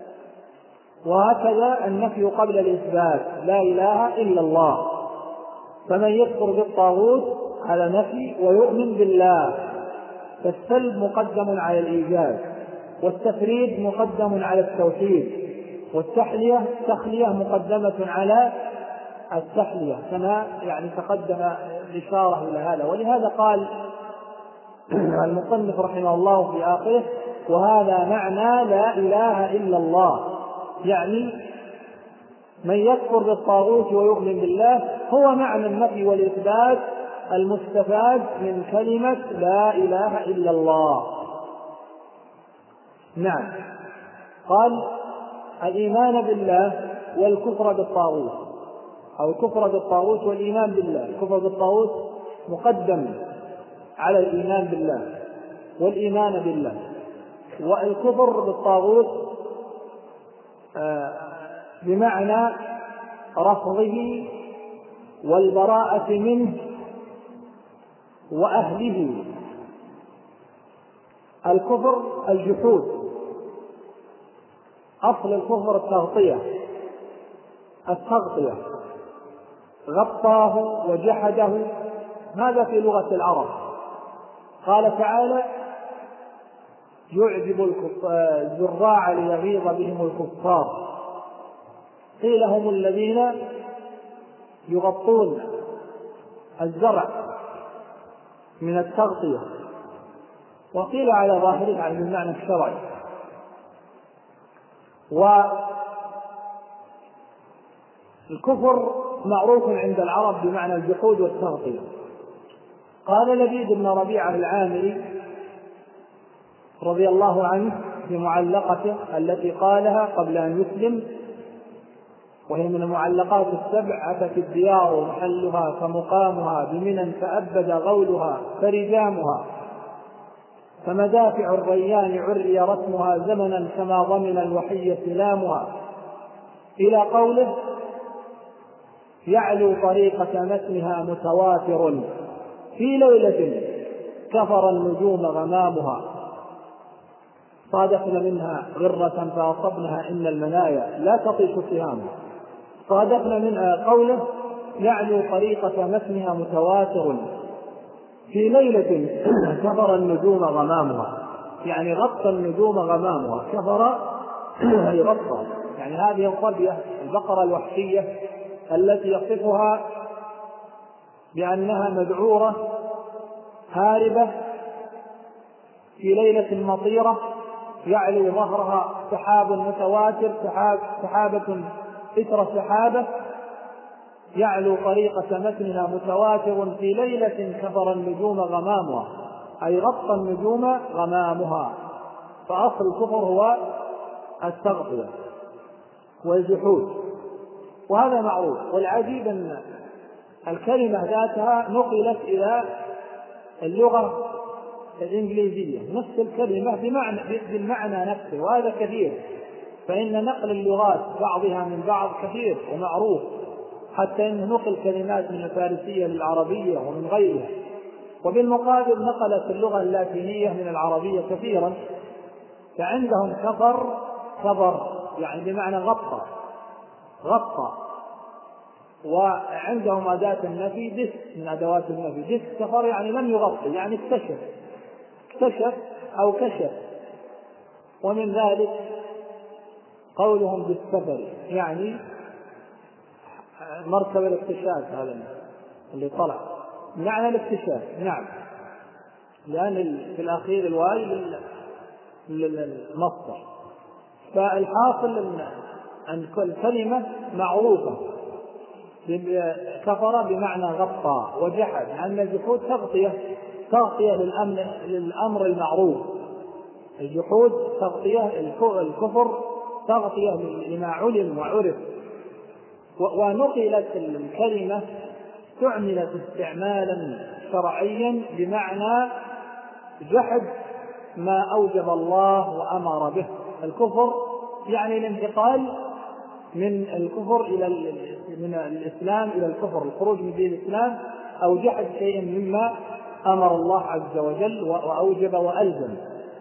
وهكذا النفي قبل الإثبات: لا إله إلا الله. فمن يكفر بالطاغوت على نفي ويؤمن بالله، فالسلب مقدم على الإيجاب، والتفريد مقدم على التوحيد، والتحلية تخلية مقدمة على التحلية، كما يعني تقدم الإشارة إلى هذا. ولهذا قال المصنف رحمه الله في آخره: وهذا معنى لا إله إلا الله، يعني من يكفر بالطاغوت ويؤمن بالله هو معنى النفي والإثبات المستفاد من كلمة لا إله إلا الله. نعم. قال: الإيمان بالله والكفر بالطاغوت، أو الكفر بالطاغوت والإيمان بالله. الكفر بالطاغوت مقدم على الإيمان بالله والإيمان بالله. والكفر بالطاغوت بمعنى رفضه والبراءة منه وأهله. الكفر الجحود، أصل الكفر التغطية، التغطية غطاه وجحده، هذا في لغة العرب. قال تعالى: يعجب الزراع ليغيظ بهم الكفار. قيل: هم الذين يغطون الزرع من التغطية، وقيل على ظاهره عن المعنى الشرعي. والكفر معروف عند العرب بمعنى الجحود والتغطية. قال لبيد بن ربيعة العامري: رضي الله عنه في معلقته التي قالها قبل أن يسلم، وهي من المعلقات السبع: أتت الديار محلها فمقامها بمنى فأبد غولها فرجامها، فمدافع الريان عري رسمها زمنا كما ضمن الوحي سلامها، إلى قوله: يعلو طريقة متنها متواتر في ليلة كفر النجوم غمامها، صادفنا منها غرة فأصبنها إن المنايا لا تطيش سهامها. صادفنا منها قوله: يعلو طريقة متنها متواتر في ليلة كفر النجوم غمامها، يعني غطى النجوم غمامها. كفر أي غطى، يعني هذه الظبية البقرة الوحشية التي يصفها بأنها مذعورة هاربة في ليلة مطيرة، يعلو ظهرها سحاب متواتر، سحاب سحابة إثر سحابة، يعلو طريقة متنها متواتر في ليلة كفر النجوم غمامها، أي غطى النجوم غمامها. فأصل الكفر هو التغطية والجحود، وهذا معروف. والعجيب أن الكلمة ذاتها نقلت إلى اللغة الإنجليزية، نفس الكلمة بمعنى بالمعنى نفسه، وهذا كثير، فإن نقل اللغات بعضها من بعض كثير ومعروف، حتى إن نقل كلمات من الفارسية للعربية ومن غيرها. وبالمقابل نقلت اللغة اللاتينية من العربية كثيرا، فعندهم كفر كفر يعني بمعنى غطى غطى، وعندهم أداة النفي دس من أدوات النفي، دس كفر يعني لم يغطي، يعني اكتشف اكتشف أو كشف. ومن ذلك قولهم بالسفر، يعني مركب الاكتشاف هذا اللي طلع، معنى الاكتشاف. نعم، لأن في الأخير الواي للمصدر. فالحاصل أن كل كلمة معروفة كفر بمعنى غطى وجحد، لأن الجحود تغطية تغطية للأمر, للأمر المعروف. الجحود تغطية، الكفر تغطية لما علم وعرف. ونقلت الكلمة تعملت استعمالا شرعيا بمعنى جحد ما أوجب الله وأمر به. الكفر يعني الانتقال من الكفر إلى من الإسلام إلى الكفر، الخروج من دين الإسلام، أو جحد شيء مما أمر الله عز وجل وأوجب وألزم.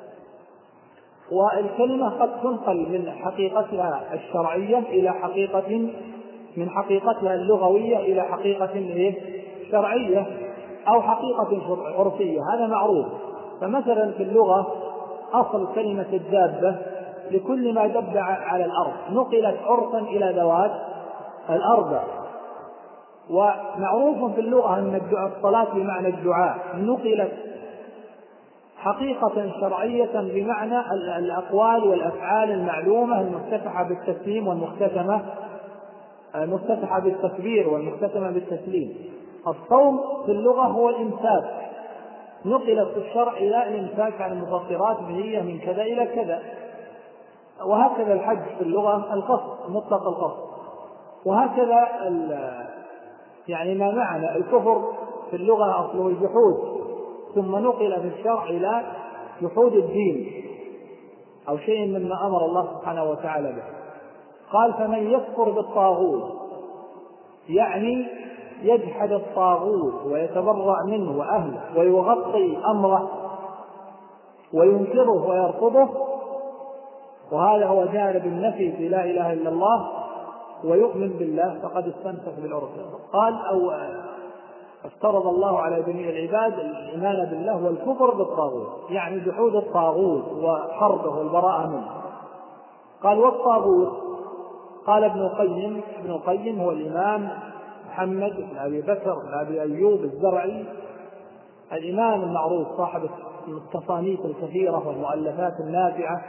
والكلمة قد تنقل من حقيقتها الشرعية إلى حقيقة من حقيقتها اللغوية إلى حقيقة شرعية أو حقيقة عرفية، هذا معروف. فمثلا في اللغة أصل كلمة الدابة لكل ما دب على الأرض، نقلت عرفا إلى ذوات الأرض. ومعروف في اللغة أن الصلاة بمعنى الدعاء نقلت حقيقة شرعية بمعنى الأقوال والأفعال المعلومة المفتتحة بالتسليم والمختتمة المفتتحة بالتكبير والمختتمة بالتسليم. الصوم في اللغة هو الإمساك، نقلت في الشرع إلى الإمساك عن المفطرات بنية من كذا إلى كذا. وهكذا الحج في اللغة القصد، مطلق القصد. وهكذا يعني ما معنى الكفر في اللغة أصله الجحود، ثم نقل في الشرع إلى جحود الدين أو شيء مما أمر الله سبحانه وتعالى به. قال: فمن يكفر بالطاغوت، يعني يجحد الطاغوت ويتبرأ منه وأهله ويغطي أمره وينكره ويرفضه، وهذا هو جانب النفي في لا إله إلا الله، ويؤمن بالله فقد استمسك بالعروة. قال: أو افترض الله على جميع العباد الإيمان بالله والكفر بالطاغوت، يعني جحود الطاغوت وحربه والبراءة منه. قال: والطاغوت، قال ابن القيم ابن القيم هو الإمام محمد بن أبي بكر بن أبي أيوب الزرعي، الإمام المعروف صاحب التصانيف الكثيرة والمؤلفات النافعة،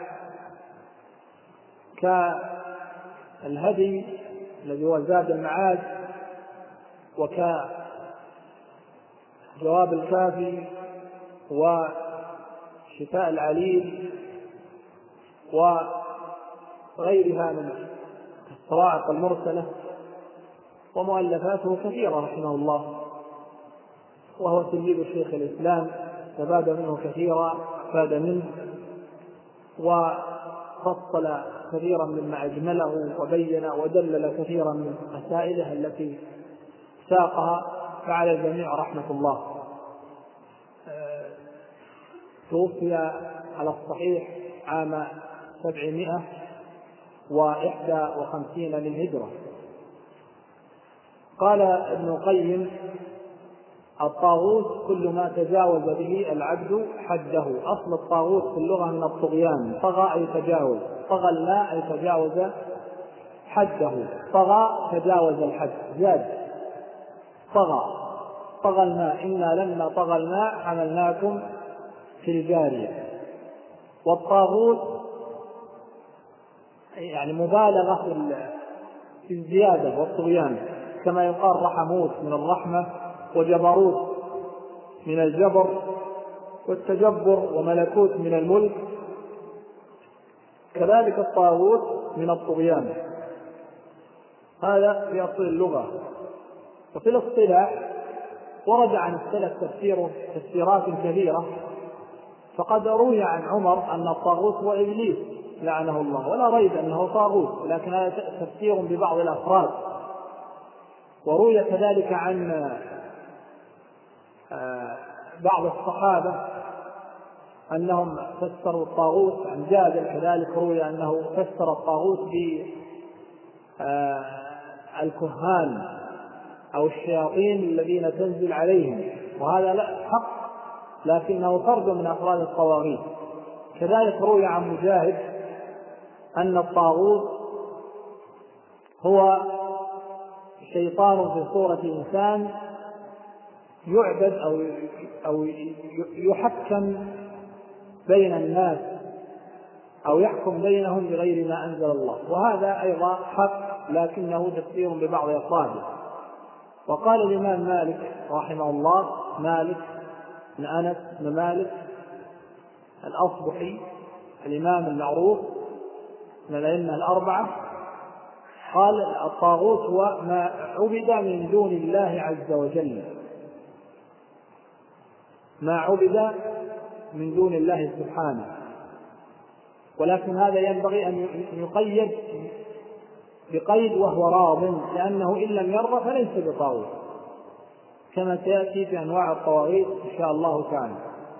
كالهدي الذي هو زاد المعاد، وكجواب الكافي، وشرح شفاء العليل وغيرها من الصواعق المرسلة، ومؤلفاته كثيرة رحمه الله، وهو تلميذ شيخ الإسلام، فباد منه كثيرا، فاد منه وفصل كثيرا مما أجمله وبين ودلل كثيرا من مسائله التي ساقها، فعلى الجميع رحمة الله. توفي على الصحيح عام سبعمائة وإحدى وخمسين للهجرة. قال ابن القيم: الطاغوت كل ما تجاوز به العبد حده. أصل الطاغوت في اللغة من الطغيان، طغى أي تجاوز، طغى الماء أي تجاوز حده، طغى تجاوز الحد، زاد، طغى طغى الماء، إنا لما طغى الماء حملناكم في الجارية. والطاغوت يعني مبالغة في الزيادة والطغيان، كما يقال رحموت من الرحمة، وجبروت من الجبر، والتجبر وملكوت من الملك، كذلك الطاغوت من الطغيان. هذا في أصل اللغة. وفي الاصطلاح ورد عن السلف تفسير تفسيرات كثيرة، فقد روي عن عمر أن الطاغوت هو إبليس لعنه الله، ولا ريب أنه طاغوت، لكن هذا تفسير ببعض الأفراد. وروي كذلك عن بعض الصحابة أنهم فسروا الطاغوت، عن جابر كذلك روي أنه فسر الطاغوت بالكهان أو الشياطين الذين تنزل عليهم، وهذا لا حق، لكنه فرد من أفراد الطواغيت. كذلك روي عن مجاهد أن الطاغوت هو شيطان في صورة إنسان يعبد أو أو يحكم بين الناس أو يحكم بينهم بغير ما أنزل الله، وهذا أيضا حق، لكنه تفسير ببعض أفراده. وقال الإمام مالك رحمه الله، مالك بن أنس بن مالك الأصبحي الإمام المعروف من الأئمة الأربعة، قال: الطاغوت هو ما عبد من دون الله عز وجل، ما عبد من دون الله سبحانه. ولكن هذا ينبغي أن يقيد بقيد وهو راض، لأنه إن لم يرضى فليس بطاغوت، كما سيأتي في أنواع الطواغيت إن شاء الله تعالى.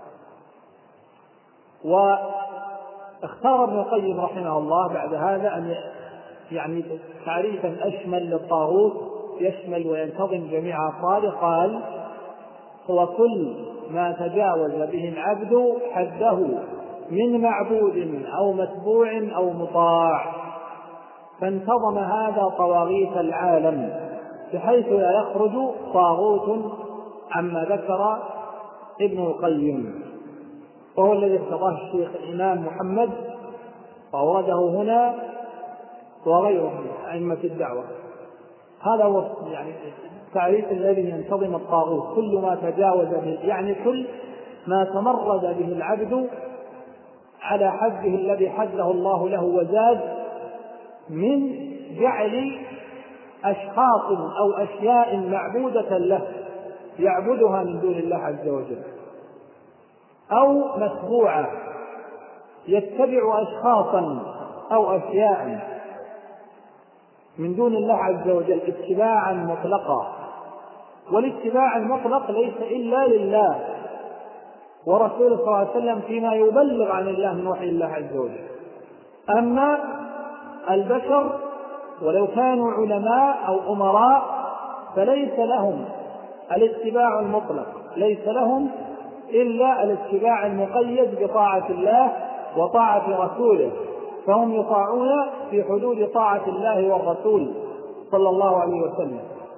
واختار ابن القيم رحمه الله بعد هذا أن يعني تعريفا أشمل للطاغوت يشمل وينتظم جميع أفراده. قال: هو كل ما تجاوز به العبد حده من معبود أو متبوع أو مطاع، فانتظم هذا طواغيت العالم، بحيث لا يخرج طاغوت عما ذكر ابن القيم، وهو الذي ارتضاه الشيخ الإمام محمد وأورده هنا وغيره من أئمة الدعوة. هذا هو يعني التعريف الذي ينتظم الطاغوت: كل ما تجاوز به، يعني كل ما تمرد به العبد على حده الذي حده الله له وزاد، من جعل أشخاص أو أشياء معبودة له يعبدها من دون الله عز وجل، أو متبوعة يتبع أشخاصا أو أشياء من دون الله عز وجل اتباعا مطلقا. والاتباع المطلق ليس إلا لله ورسوله صلى الله عليه وسلم فيما يبلغ عن الله من وحي الله عز وجل. أما البشر ولو كانوا علماء أو أمراء فليس لهم الاتباع المطلق، ليس لهم إلا الاتباع المقيد بطاعة الله وطاعة رسوله، فهم يطاعون في حدود طاعة الله والرسول صلى الله عليه وسلم.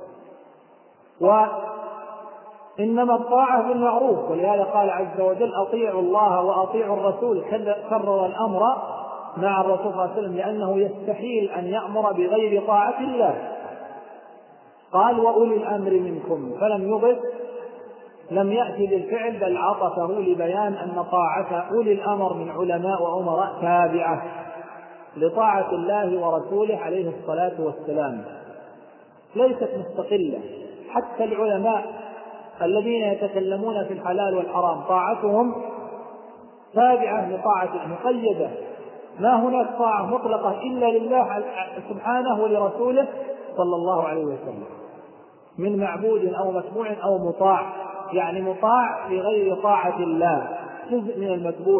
وإنما الطاعة بالمعروف، ولهذا قال عز وجل: أطيعوا الله وأطيعوا الرسول، كرر الأمر مع الرسول صلى الله عليه وسلم، لأنه يستحيل أن يأمر بغير طاعة الله. قال: وأولي الأمر منكم، فلم يضف لم يأتي بالفعل بل عطفه لبيان أن طاعة أولي الأمر من علماء وأمراء تابعة لطاعة الله ورسوله عليه الصلاة والسلام، ليست مستقلة. حتى العلماء الذين يتكلمون في الحلال والحرام طاعتهم تابعة لطاعة مقيدة، ما هناك طاعة مطلقة إلا لله سبحانه ولرسوله صلى الله عليه وسلم من معبود أو متبوع أو مطاع، يعني مطاع لغير طاعة الله، جزء من المتبوع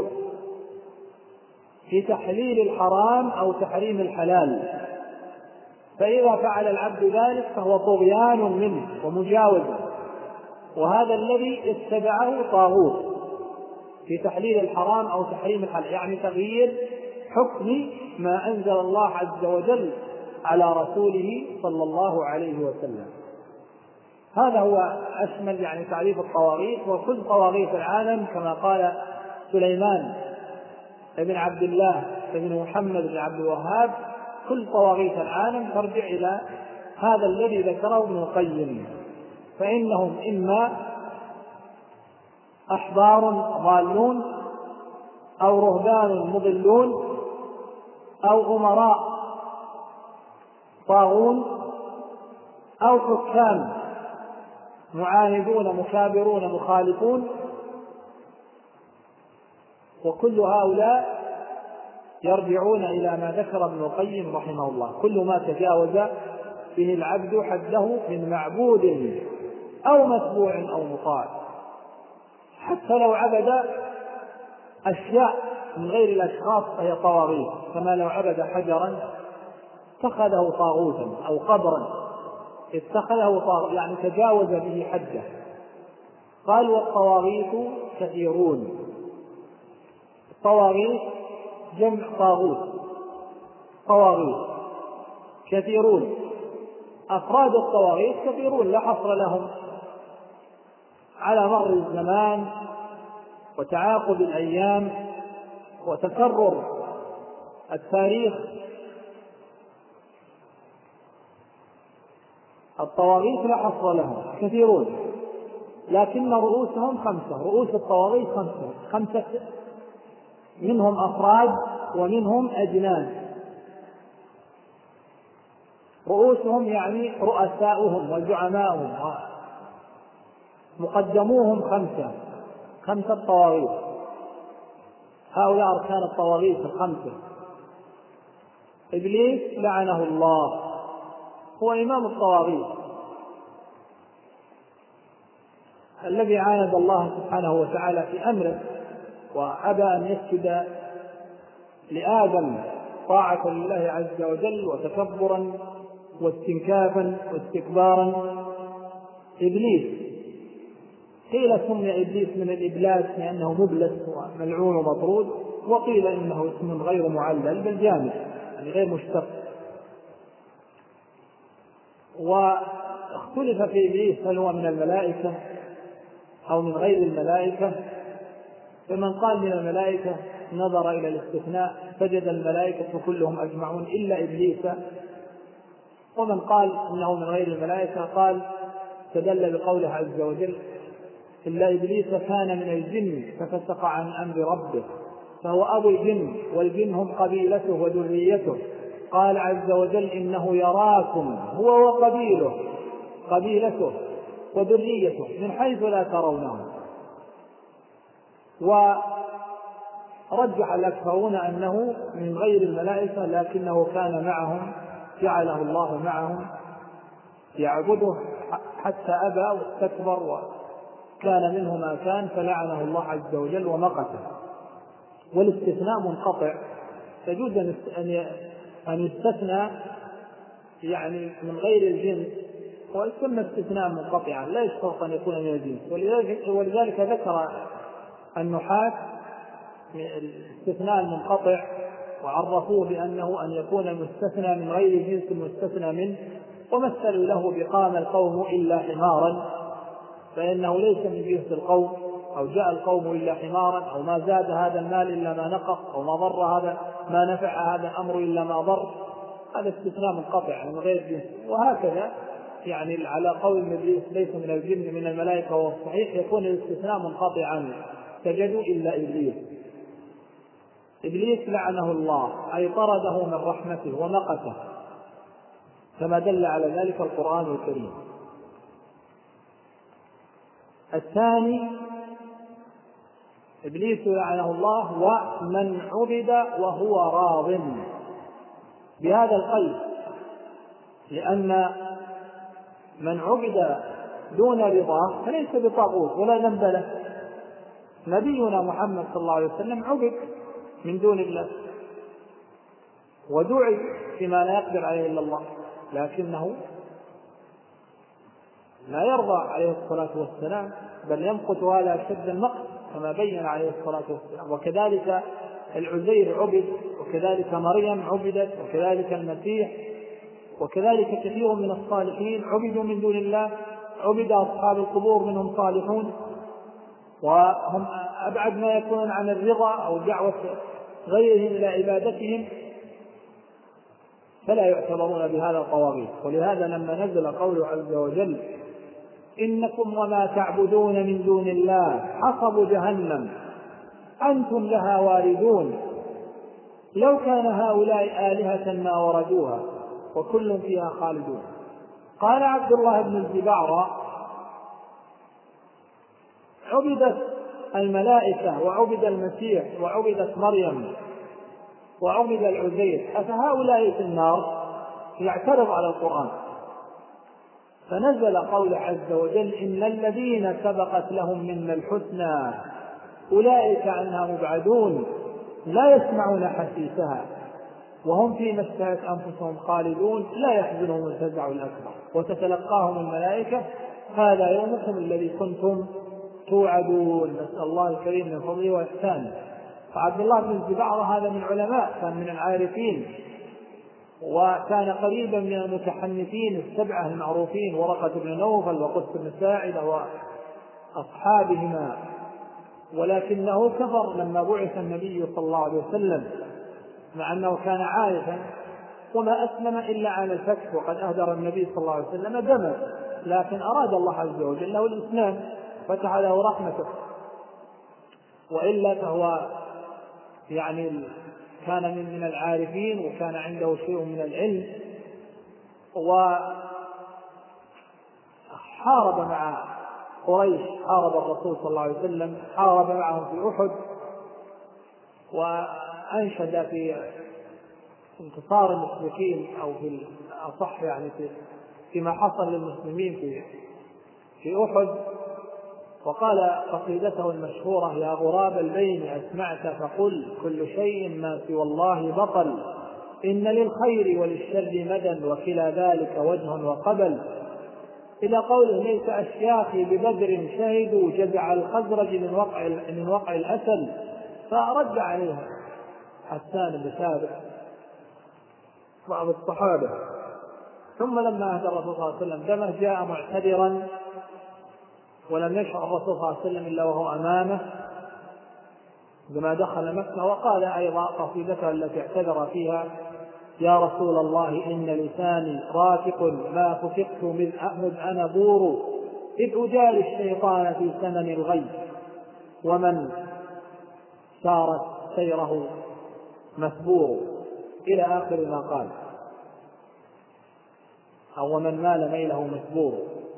في تحليل الحرام أو تحريم الحلال. فإذا فعل العبد ذلك فهو طغيان منه ومجاوزة، وهذا الذي اتبعه طاغوت في تحليل الحرام أو تحريم الحلال، يعني تغيير حكم ما أنزل الله عز وجل على رسوله صلى الله عليه وسلم. هذا هو أشمل يعني تعريف الطواغيت. وكل طواغيت العالم كما قال سليمان بن عبد الله بن محمد بن عبد الوهاب، كل طواغيت العالم ترجع إلى هذا الذي ذكره ابن القيم، فإنهم إما أحبار ضالون أو رهبان مضلون أو أمراء طاغون أو حكام معاندون مكابرون مخالفون، وكل هؤلاء يرجعون إلى ما ذكر ابن القيم رحمه الله، كل ما تجاوز به العبد حده من معبود أو متبوع أو مطاع، حتى لو عبد أشياء من غير الأشخاص فهي طواغيت، كما لو عبد حجرا اتخذه طاغوتا أو قبرا اتخذه طاغوتا، يعني تجاوز به حده. قال والطواغيت كثيرون. الطواغيت جمع طاغوت، طواغيت كثيرون، أفراد الطواغيت كثيرون لا حصر لهم على مر الزمان وتعاقب الأيام وتكرر التاريخ. الطواغيت لا حصر لهم كثيرون، لكن رؤوسهم خمسة، رؤوس الطواغيت خمسة خمسة منهم أفراد ومنهم أجناس. رؤوسهم يعني رؤساؤهم وزعماؤهم مقدموهم خمسة، خمسة طواغيت. هؤلاء أركان الطواغيت الخمسة. إبليس لعنه الله هو إمام الطواغيت الذي عاند الله سبحانه وتعالى في أمره وأبى أن يسجد لآدم طاعة لله عز وجل وتكبرا واستنكافا واستكبارا. إبليس قيل سمي إبليس من الإبلاس لأنه مبلس وملعون ومطرود، وقيل إنه اسم غير معلل بل جامد يعني غير مشتق. واختلف في إبليس هل هو من الملائكة أو من غير الملائكة، فمن قال من الملائكة نظر إلى الاستثناء سجد الملائكة كلهم أجمعون إلا إبليس، ومن قال إنه من غير الملائكة قال تدل بقوله عز وجل إلا إبليس كان من الجن ففسق عن أمر ربه فهو أبو الجن والجن هم قبيلته وذريته. قال عز وجل إنه يراكم هو وقبيله قبيلته وذريته من حيث لا ترونهم. ورجح الأكثرون أنه من غير الملائكة لكنه كان معهم، جعله الله معهم يعبده حتى أبى واستكبر وكان منه ما كان فلعنه الله عز وجل ومقته. والاستثناء منقطع، يجوز أن يستثنى يعني من غير الجنس، ويسمى استثناء منقطعا لا يشترط أن يكون من الجنس. ولذلك, ولذلك ذكر النحاة الاستثناء المنقطع وعرفوه بأنه أن يكون المستثنى من غير جنس المستثنى منه، ومثلوا له بقام القوم إلا حمارا، فإنه ليس من جنس القوم، أو جاء القوم إلا حمارا، أو ما زاد هذا المال إلا ما نقص، أو ما ضر هذا ما نفع هذا الأمر إلا ما ضر. هذا استثناء منقطع من غير جنس. وهكذا يعني على قول إبليس ليس من الجن من الملائكة وهو الصحيح يكون الاستثناء منقطعا، سجدوا إلا إبليس. إبليس لعنه الله أي طرده من رحمته ومقته، كما دل على ذلك القرآن الكريم. الثاني إبليس لعنه الله ومن عبد وهو راض بهذا القيد، لأن من عبد دون رضاه فليس بطاغوت ولا ذنب له. نبينا محمد صلى الله عليه وسلم عبد من دون الله ودعي فيما لا يقدر عليه إلا الله، لكنه لا يرضى عليه الصلاة والسلام، بل يمقت هذا أشد المقت كما بين عليه الصلاة والسلام. وكذلك العزير عبد، وكذلك مريم عبدت، وكذلك المسيح، وكذلك كثير من الصالحين عبدوا من دون الله. عبد أصحاب القبور منهم صالحون، وهم أبعد ما يكون عن الرضا أو دعوة غيرهم إلى عبادتهم، فلا يعتبرون بهذا الطواغيت. ولهذا لما نزل قوله عز وجل إنكم وما تعبدون من دون الله حصب جهنم أنتم لها واردون لو كان هؤلاء آلهة ما وردوها وكل فيها خالدون. قال عبد الله بن الزبارة عبدت الملائكة وعبد المسيح وعبدت مريم وعبد العزير، أفهؤلاء في النار؟ يعترض على القرآن، فنزل قول عز وجل إن الذين سبقت لهم منا الحسنى أولئك عنها مبعدون لا يسمعون حسيسها وهم فيما اشتهت أنفسهم خالدون لا يحزنهم الفزع الأكبر وتتلقاهم الملائكة هذا يومكم الذي كنتم توعدون. نسأل الله الكريم من فضله وإحسانه. فعبد الله بن الزبعرة هذا من العلماء، كان من العارفين، وكان قريبا من المتحنثين السبعة المعروفين ورقة بن نوفل وقدس بن ساعدة وأصحابهما، ولكنه كفر لما بعث النبي صلى الله عليه وسلم، مع أنه كان عارفا وما أسلم إلا على الفتح، وقد أهدر النبي صلى الله عليه وسلم دمه، لكن أراد الله عز وجل له الإسلام فتح له رحمته، وإلا فهو يعني كان من العارفين وكان عنده شيء من العلم، وحارب مع قريش، حارب الرسول صلى الله عليه وسلم، حارب معهم في أحد، وأنشد في انتصار المشركين أو في الأصح يعني في فيما حصل للمسلمين في في أحد، وقال قصيدته المشهورة يا غراب البين أسمعت فقل كل شيء ما سوى الله بطل إن للخير وللشر مدى وكلا ذلك وجه وقبل، إلى قوله ليس أشياخي ببدر شهدوا جزع الخزرج من وقع من وقع الأسل، فرد عليها حسان بن ثابت بعض الصحابة. ثم لما أهدى الرسول صلى الله عليه وسلم دمه جاء معتذرا ولم يشعر الرسول صلى الله عليه وسلم إلا وهو أمامه لما دخل مكة، وقال أيضا قصيدته التي اعتذر فيها يا رسول الله إن لساني رافق ما فتقت مذ أنا بور إذ أجاري الشيطان في سنن الغي ومن سارت سيره مثبور إلى آخر ما قال، أو من مال ميله مثبور.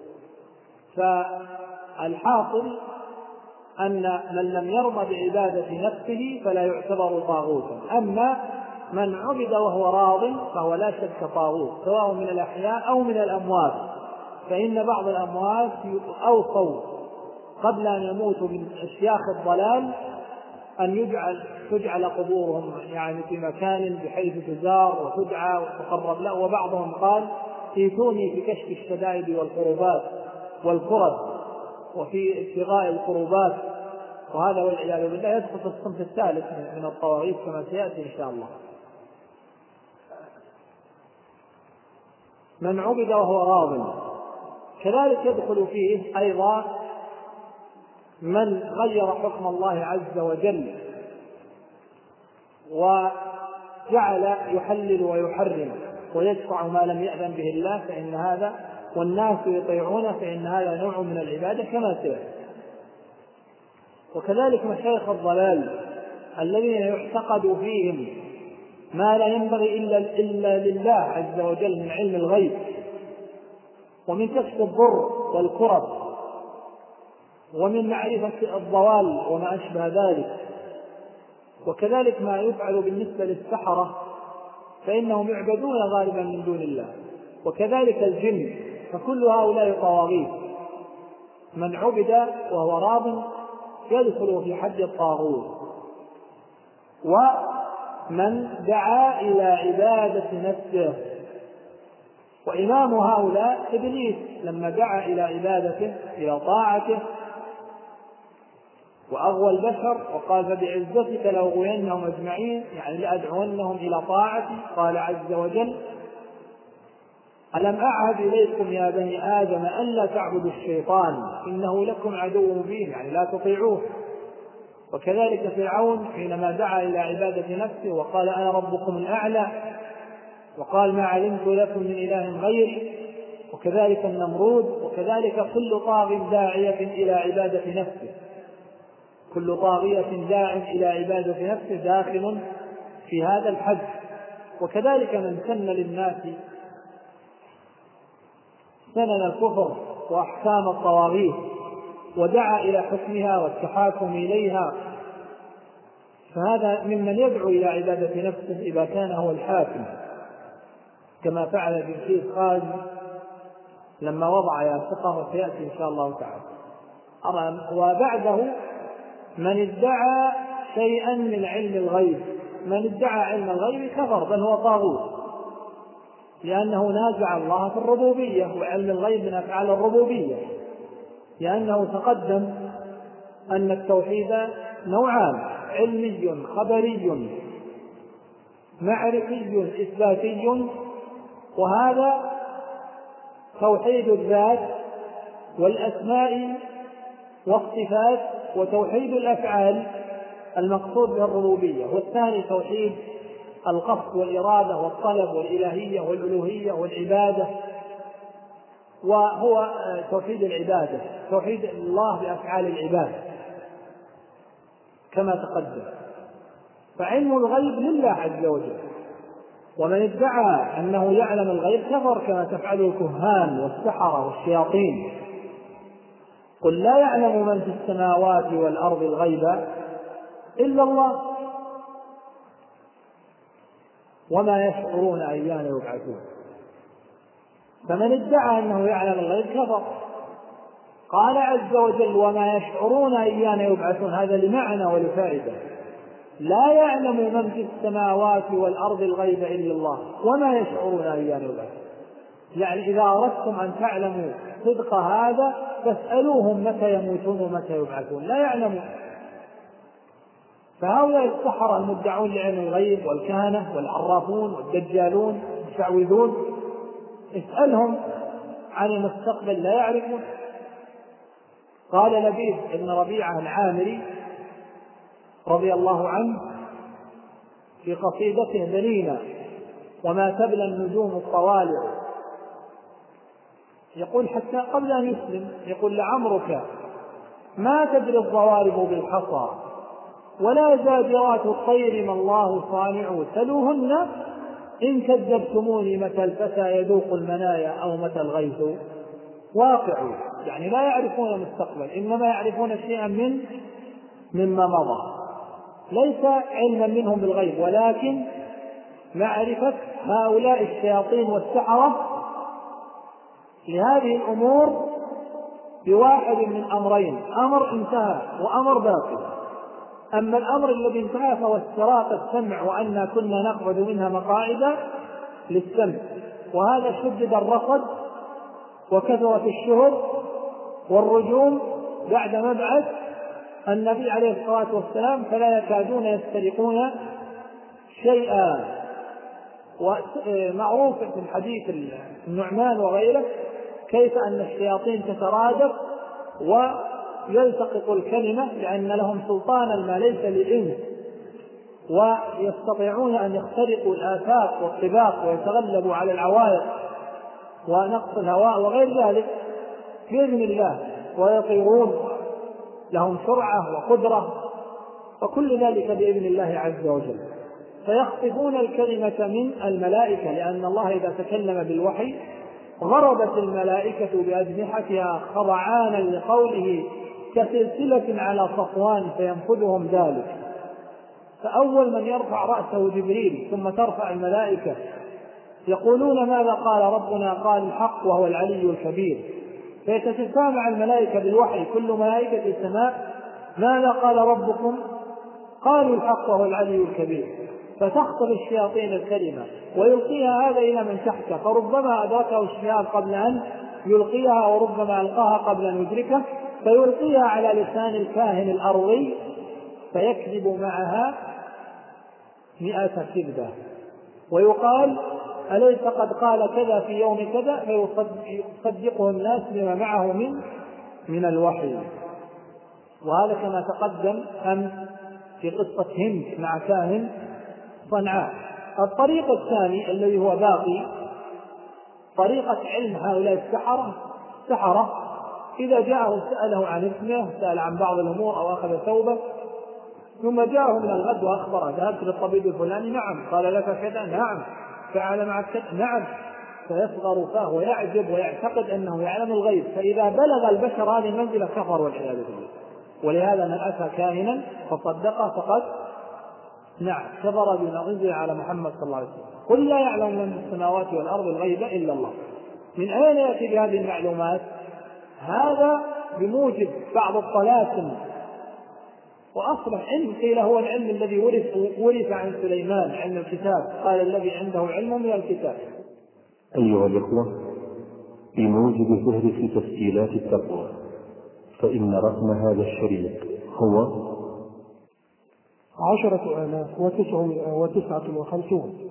فالحاصل أن من لم يرضى بعبادة نفسه فلا يعتبر طاغوتا، أما من عبد وهو راض فهو لا شك طاغوت سواء من الأحياء أو من الأموات، فإن بعض الأموات أوصوا قبل أن يموتوا من أشياخ الضلال أن يجعل تجعل قبورهم يعني في مكان بحيث تزار وتدعى وتقرب له، وبعضهم قال ائتوني في كشف الشدائد والقربات والكرب وفي ابتغاء القربات، وهذا والعياذ بالله يدخل في الصنف الثالث من الطواغيت كما سيأتي إن شاء الله. من عبد وهو راض كذلك يدخل فيه أيضا من غير حكم الله عز وجل وجعل يحلل ويحرم ويدفع ما لم يأذن به الله، فإن هذا والناس يطيعونه فإن هذا نوع من العبادة كما سيأتي. وكذلك مشايخ الضلال الذين يعتقد فيهم ما لا ينبغي إلا, إلا لله عز وجل من علم الغيب ومن كشف الضر والكرب ومن معرفة الضوال وما أشبه ذلك. وكذلك ما يفعل بالنسبة للسحرة فإنهم يعبدون غالبا من دون الله، وكذلك الجن، فكل هؤلاء طواغيت. من عبد وهو راض يدخل في حد الطاغوت. ومن دعا إلى عبادة نفسه، وإمام هؤلاء إبليس لما دعا إلى عبادته إلى طاعته وأغوى البشر وقال فبعزتك لأغوينهم أجمعين، يعني لأدعونهم إلى طاعتي. قال عز وجل ألم أعهد إليكم يا بني آدم ألا تعبدوا الشيطان إنه لكم عدو مبين، يعني لا تطيعوه. وكذلك فرعون حينما دعا إلى عبادة نفسه وقال أنا ربكم الأعلى وقال ما علمت لكم من إله غيري. وكذلك النمرود، وكذلك كل طاغ داعية إلى عبادة نفسه، كل طاغية داع إلى عبادة نفسه داخل في هذا الحد. وكذلك من سن للناس سنن الكفر وأحكام الطواغيت ودعا إلى حكمها والتحاكم إليها، فهذا ممن يدعو إلى عبادة نفسه إذا كان هو الحاكم، كما فعل بنكيس قاضي لما وضع ياسقه، وسيأتي إن شاء الله تعالى. وبعده من ادعى شيئا من علم الغيب، من ادعى علم الغيب كفر بل هو طاغوت، لأنه نازع الله في الربوبية، وعلم الغيب من أفعال الربوبية، لأنه تقدم أن التوحيد نوعان: علمي خبري معرفي إثباتي. وهذا توحيد الذات والأسماء والصفات، وتوحيد الأفعال المقصود بالربوبية. والثاني توحيد القصد والإرادة والطلب والإلهية والألوهية والعبادة، وهو توحيد العبادة، توحيد الله بأفعال العباد كما تقدم. فعلم الغيب لله عز وجل، ومن ادعى أنه يعلم الغيب كفر كما تفعل الكهان والسحرة والشياطين. قل لا يعلم من في السماوات والأرض الغيب إلا الله وما يشعرون أيان يبعثون. فمن ادعى أنه يعلم الغيب كفر. قال عز وجل وما يشعرون أيان يبعثون، هذا لمعنى ولفائدة. لا يعلم من في السماوات والأرض الغيب إلا الله وما يشعرون أيان يبعثون، يعني إذا أردتم أن تعلموا صدق هذا فاسألوهم متى يموتون ومتى يبعثون، لا يعلمون. فهؤلاء السحرة المدعون لعلم الغيب والكهنة والعرافون والدجالون والمشعوذون اسألهم عن المستقبل لا يعرفون. قال لبيد بن ربيعة العامري رضي الله عنه في قصيدته بنينا وما تبلى النجوم الطوالع، يقول حتى قبل أن يسلم يقول لعمرك ما تدري الضوارب بالحصى ولا زاجرات الطير ما الله صانع، سلوهن إن كذبتموني متى الفتى يذوق المنايا أو متى الغيث واقع. يعني لا يعرفون المستقبل، إنما يعرفون شيئا من مما مضى، ليس علما منهم بالغيب، ولكن معرفة هؤلاء الشياطين والسحرة لهذه الأمور بواحد من أمرين: أمر انتهى وأمر باقي. أما الأمر الذي انتهى فهو استراق السمع، وأنا كنا نقعد منها مقاعد للسمع، وهذا شدد الرصد وكثرت الشهر والرجوم بعد مبعث النبي عليه الصلاة والسلام، فلا يكادون يسترقون شيئا. ومعروف في الحديث النعمان وغيره كيف أن الشياطين تترادف ويلتقط الكلمة لأن لهم سلطانا ما ليس للإنس، ويستطيعون أن يخترقوا الآفاق والطباق ويتغلبوا على العوائق ونقص الهواء وغير ذلك بإذن الله، ويطيرون لهم سرعة وقدرة، فكل ذلك بإذن الله عز وجل. فيخطفون الكلمة من الملائكة، لأن الله إذا تكلم بالوحي ضربت الملائكة بأجنحتها خضعانا لقوله كسلسلة على صفوان فينفذهم ذلك. فأول من يرفع رأسه جبريل، ثم ترفع الملائكة يقولون ماذا قال ربنا؟ قال الحق وهو العلي الكبير. فيتسامع الملائكة بالوحي، كل ملائكة السماء ماذا قال ربكم؟ قالوا الحق وهو العلي الكبير. فتخطف الشياطين الكلمة ويلقيها هذا إلى من تحته، فربما أدركه الشيطان قبل أن يلقيها، وربما ألقاها قبل أن يدركه، فيلقيها على لسان الكاهن الأرضي فيكذب معها مئة كذبة، ويقال أليس قد قال كذا في يوم كذا، فيصدقه الناس بما معه من من الوحي. وهذا كما تقدم أمس في قصة هند مع كاهن صنعاء. الطريق الثاني الذي هو باقي طريقة علم هؤلاء السحرة سحرة إذا جاءه سأله عن اسمه، سأل عن بعض الأمور أو أخذ ثوبه، ثم جاءه من الغد وأخبره ذهبت للطبيب الفلاني، نعم. قال لك كذا، نعم. فعل معك كذا، نعم. فيصغر فاه ويعجب ويعتقد أنه يعلم الغيب. فإذا بلغ البشر هذه المنزلة كفر والعياذ بالله. ولهذا من أتى كاهنا فصدقه فقد نعم كفر بما أنزل على محمد صلى الله عليه وسلم. قل لا يعلم من في السماوات والأرض الغيب إلا الله. من أين يأتي بهذه المعلومات؟ هذا بموجب بعض الطلاسم. وأصبح علم قيل هو العلم الذي ورث ورث عن سليمان، علم الكتاب، قال الذي عنده علم من الكتاب. أيها الإخوة، بموجب فهرس تسجيلات التقوى، فإن رقم هذا الشريط هو عشرة آلاف وتسعة وخمسون.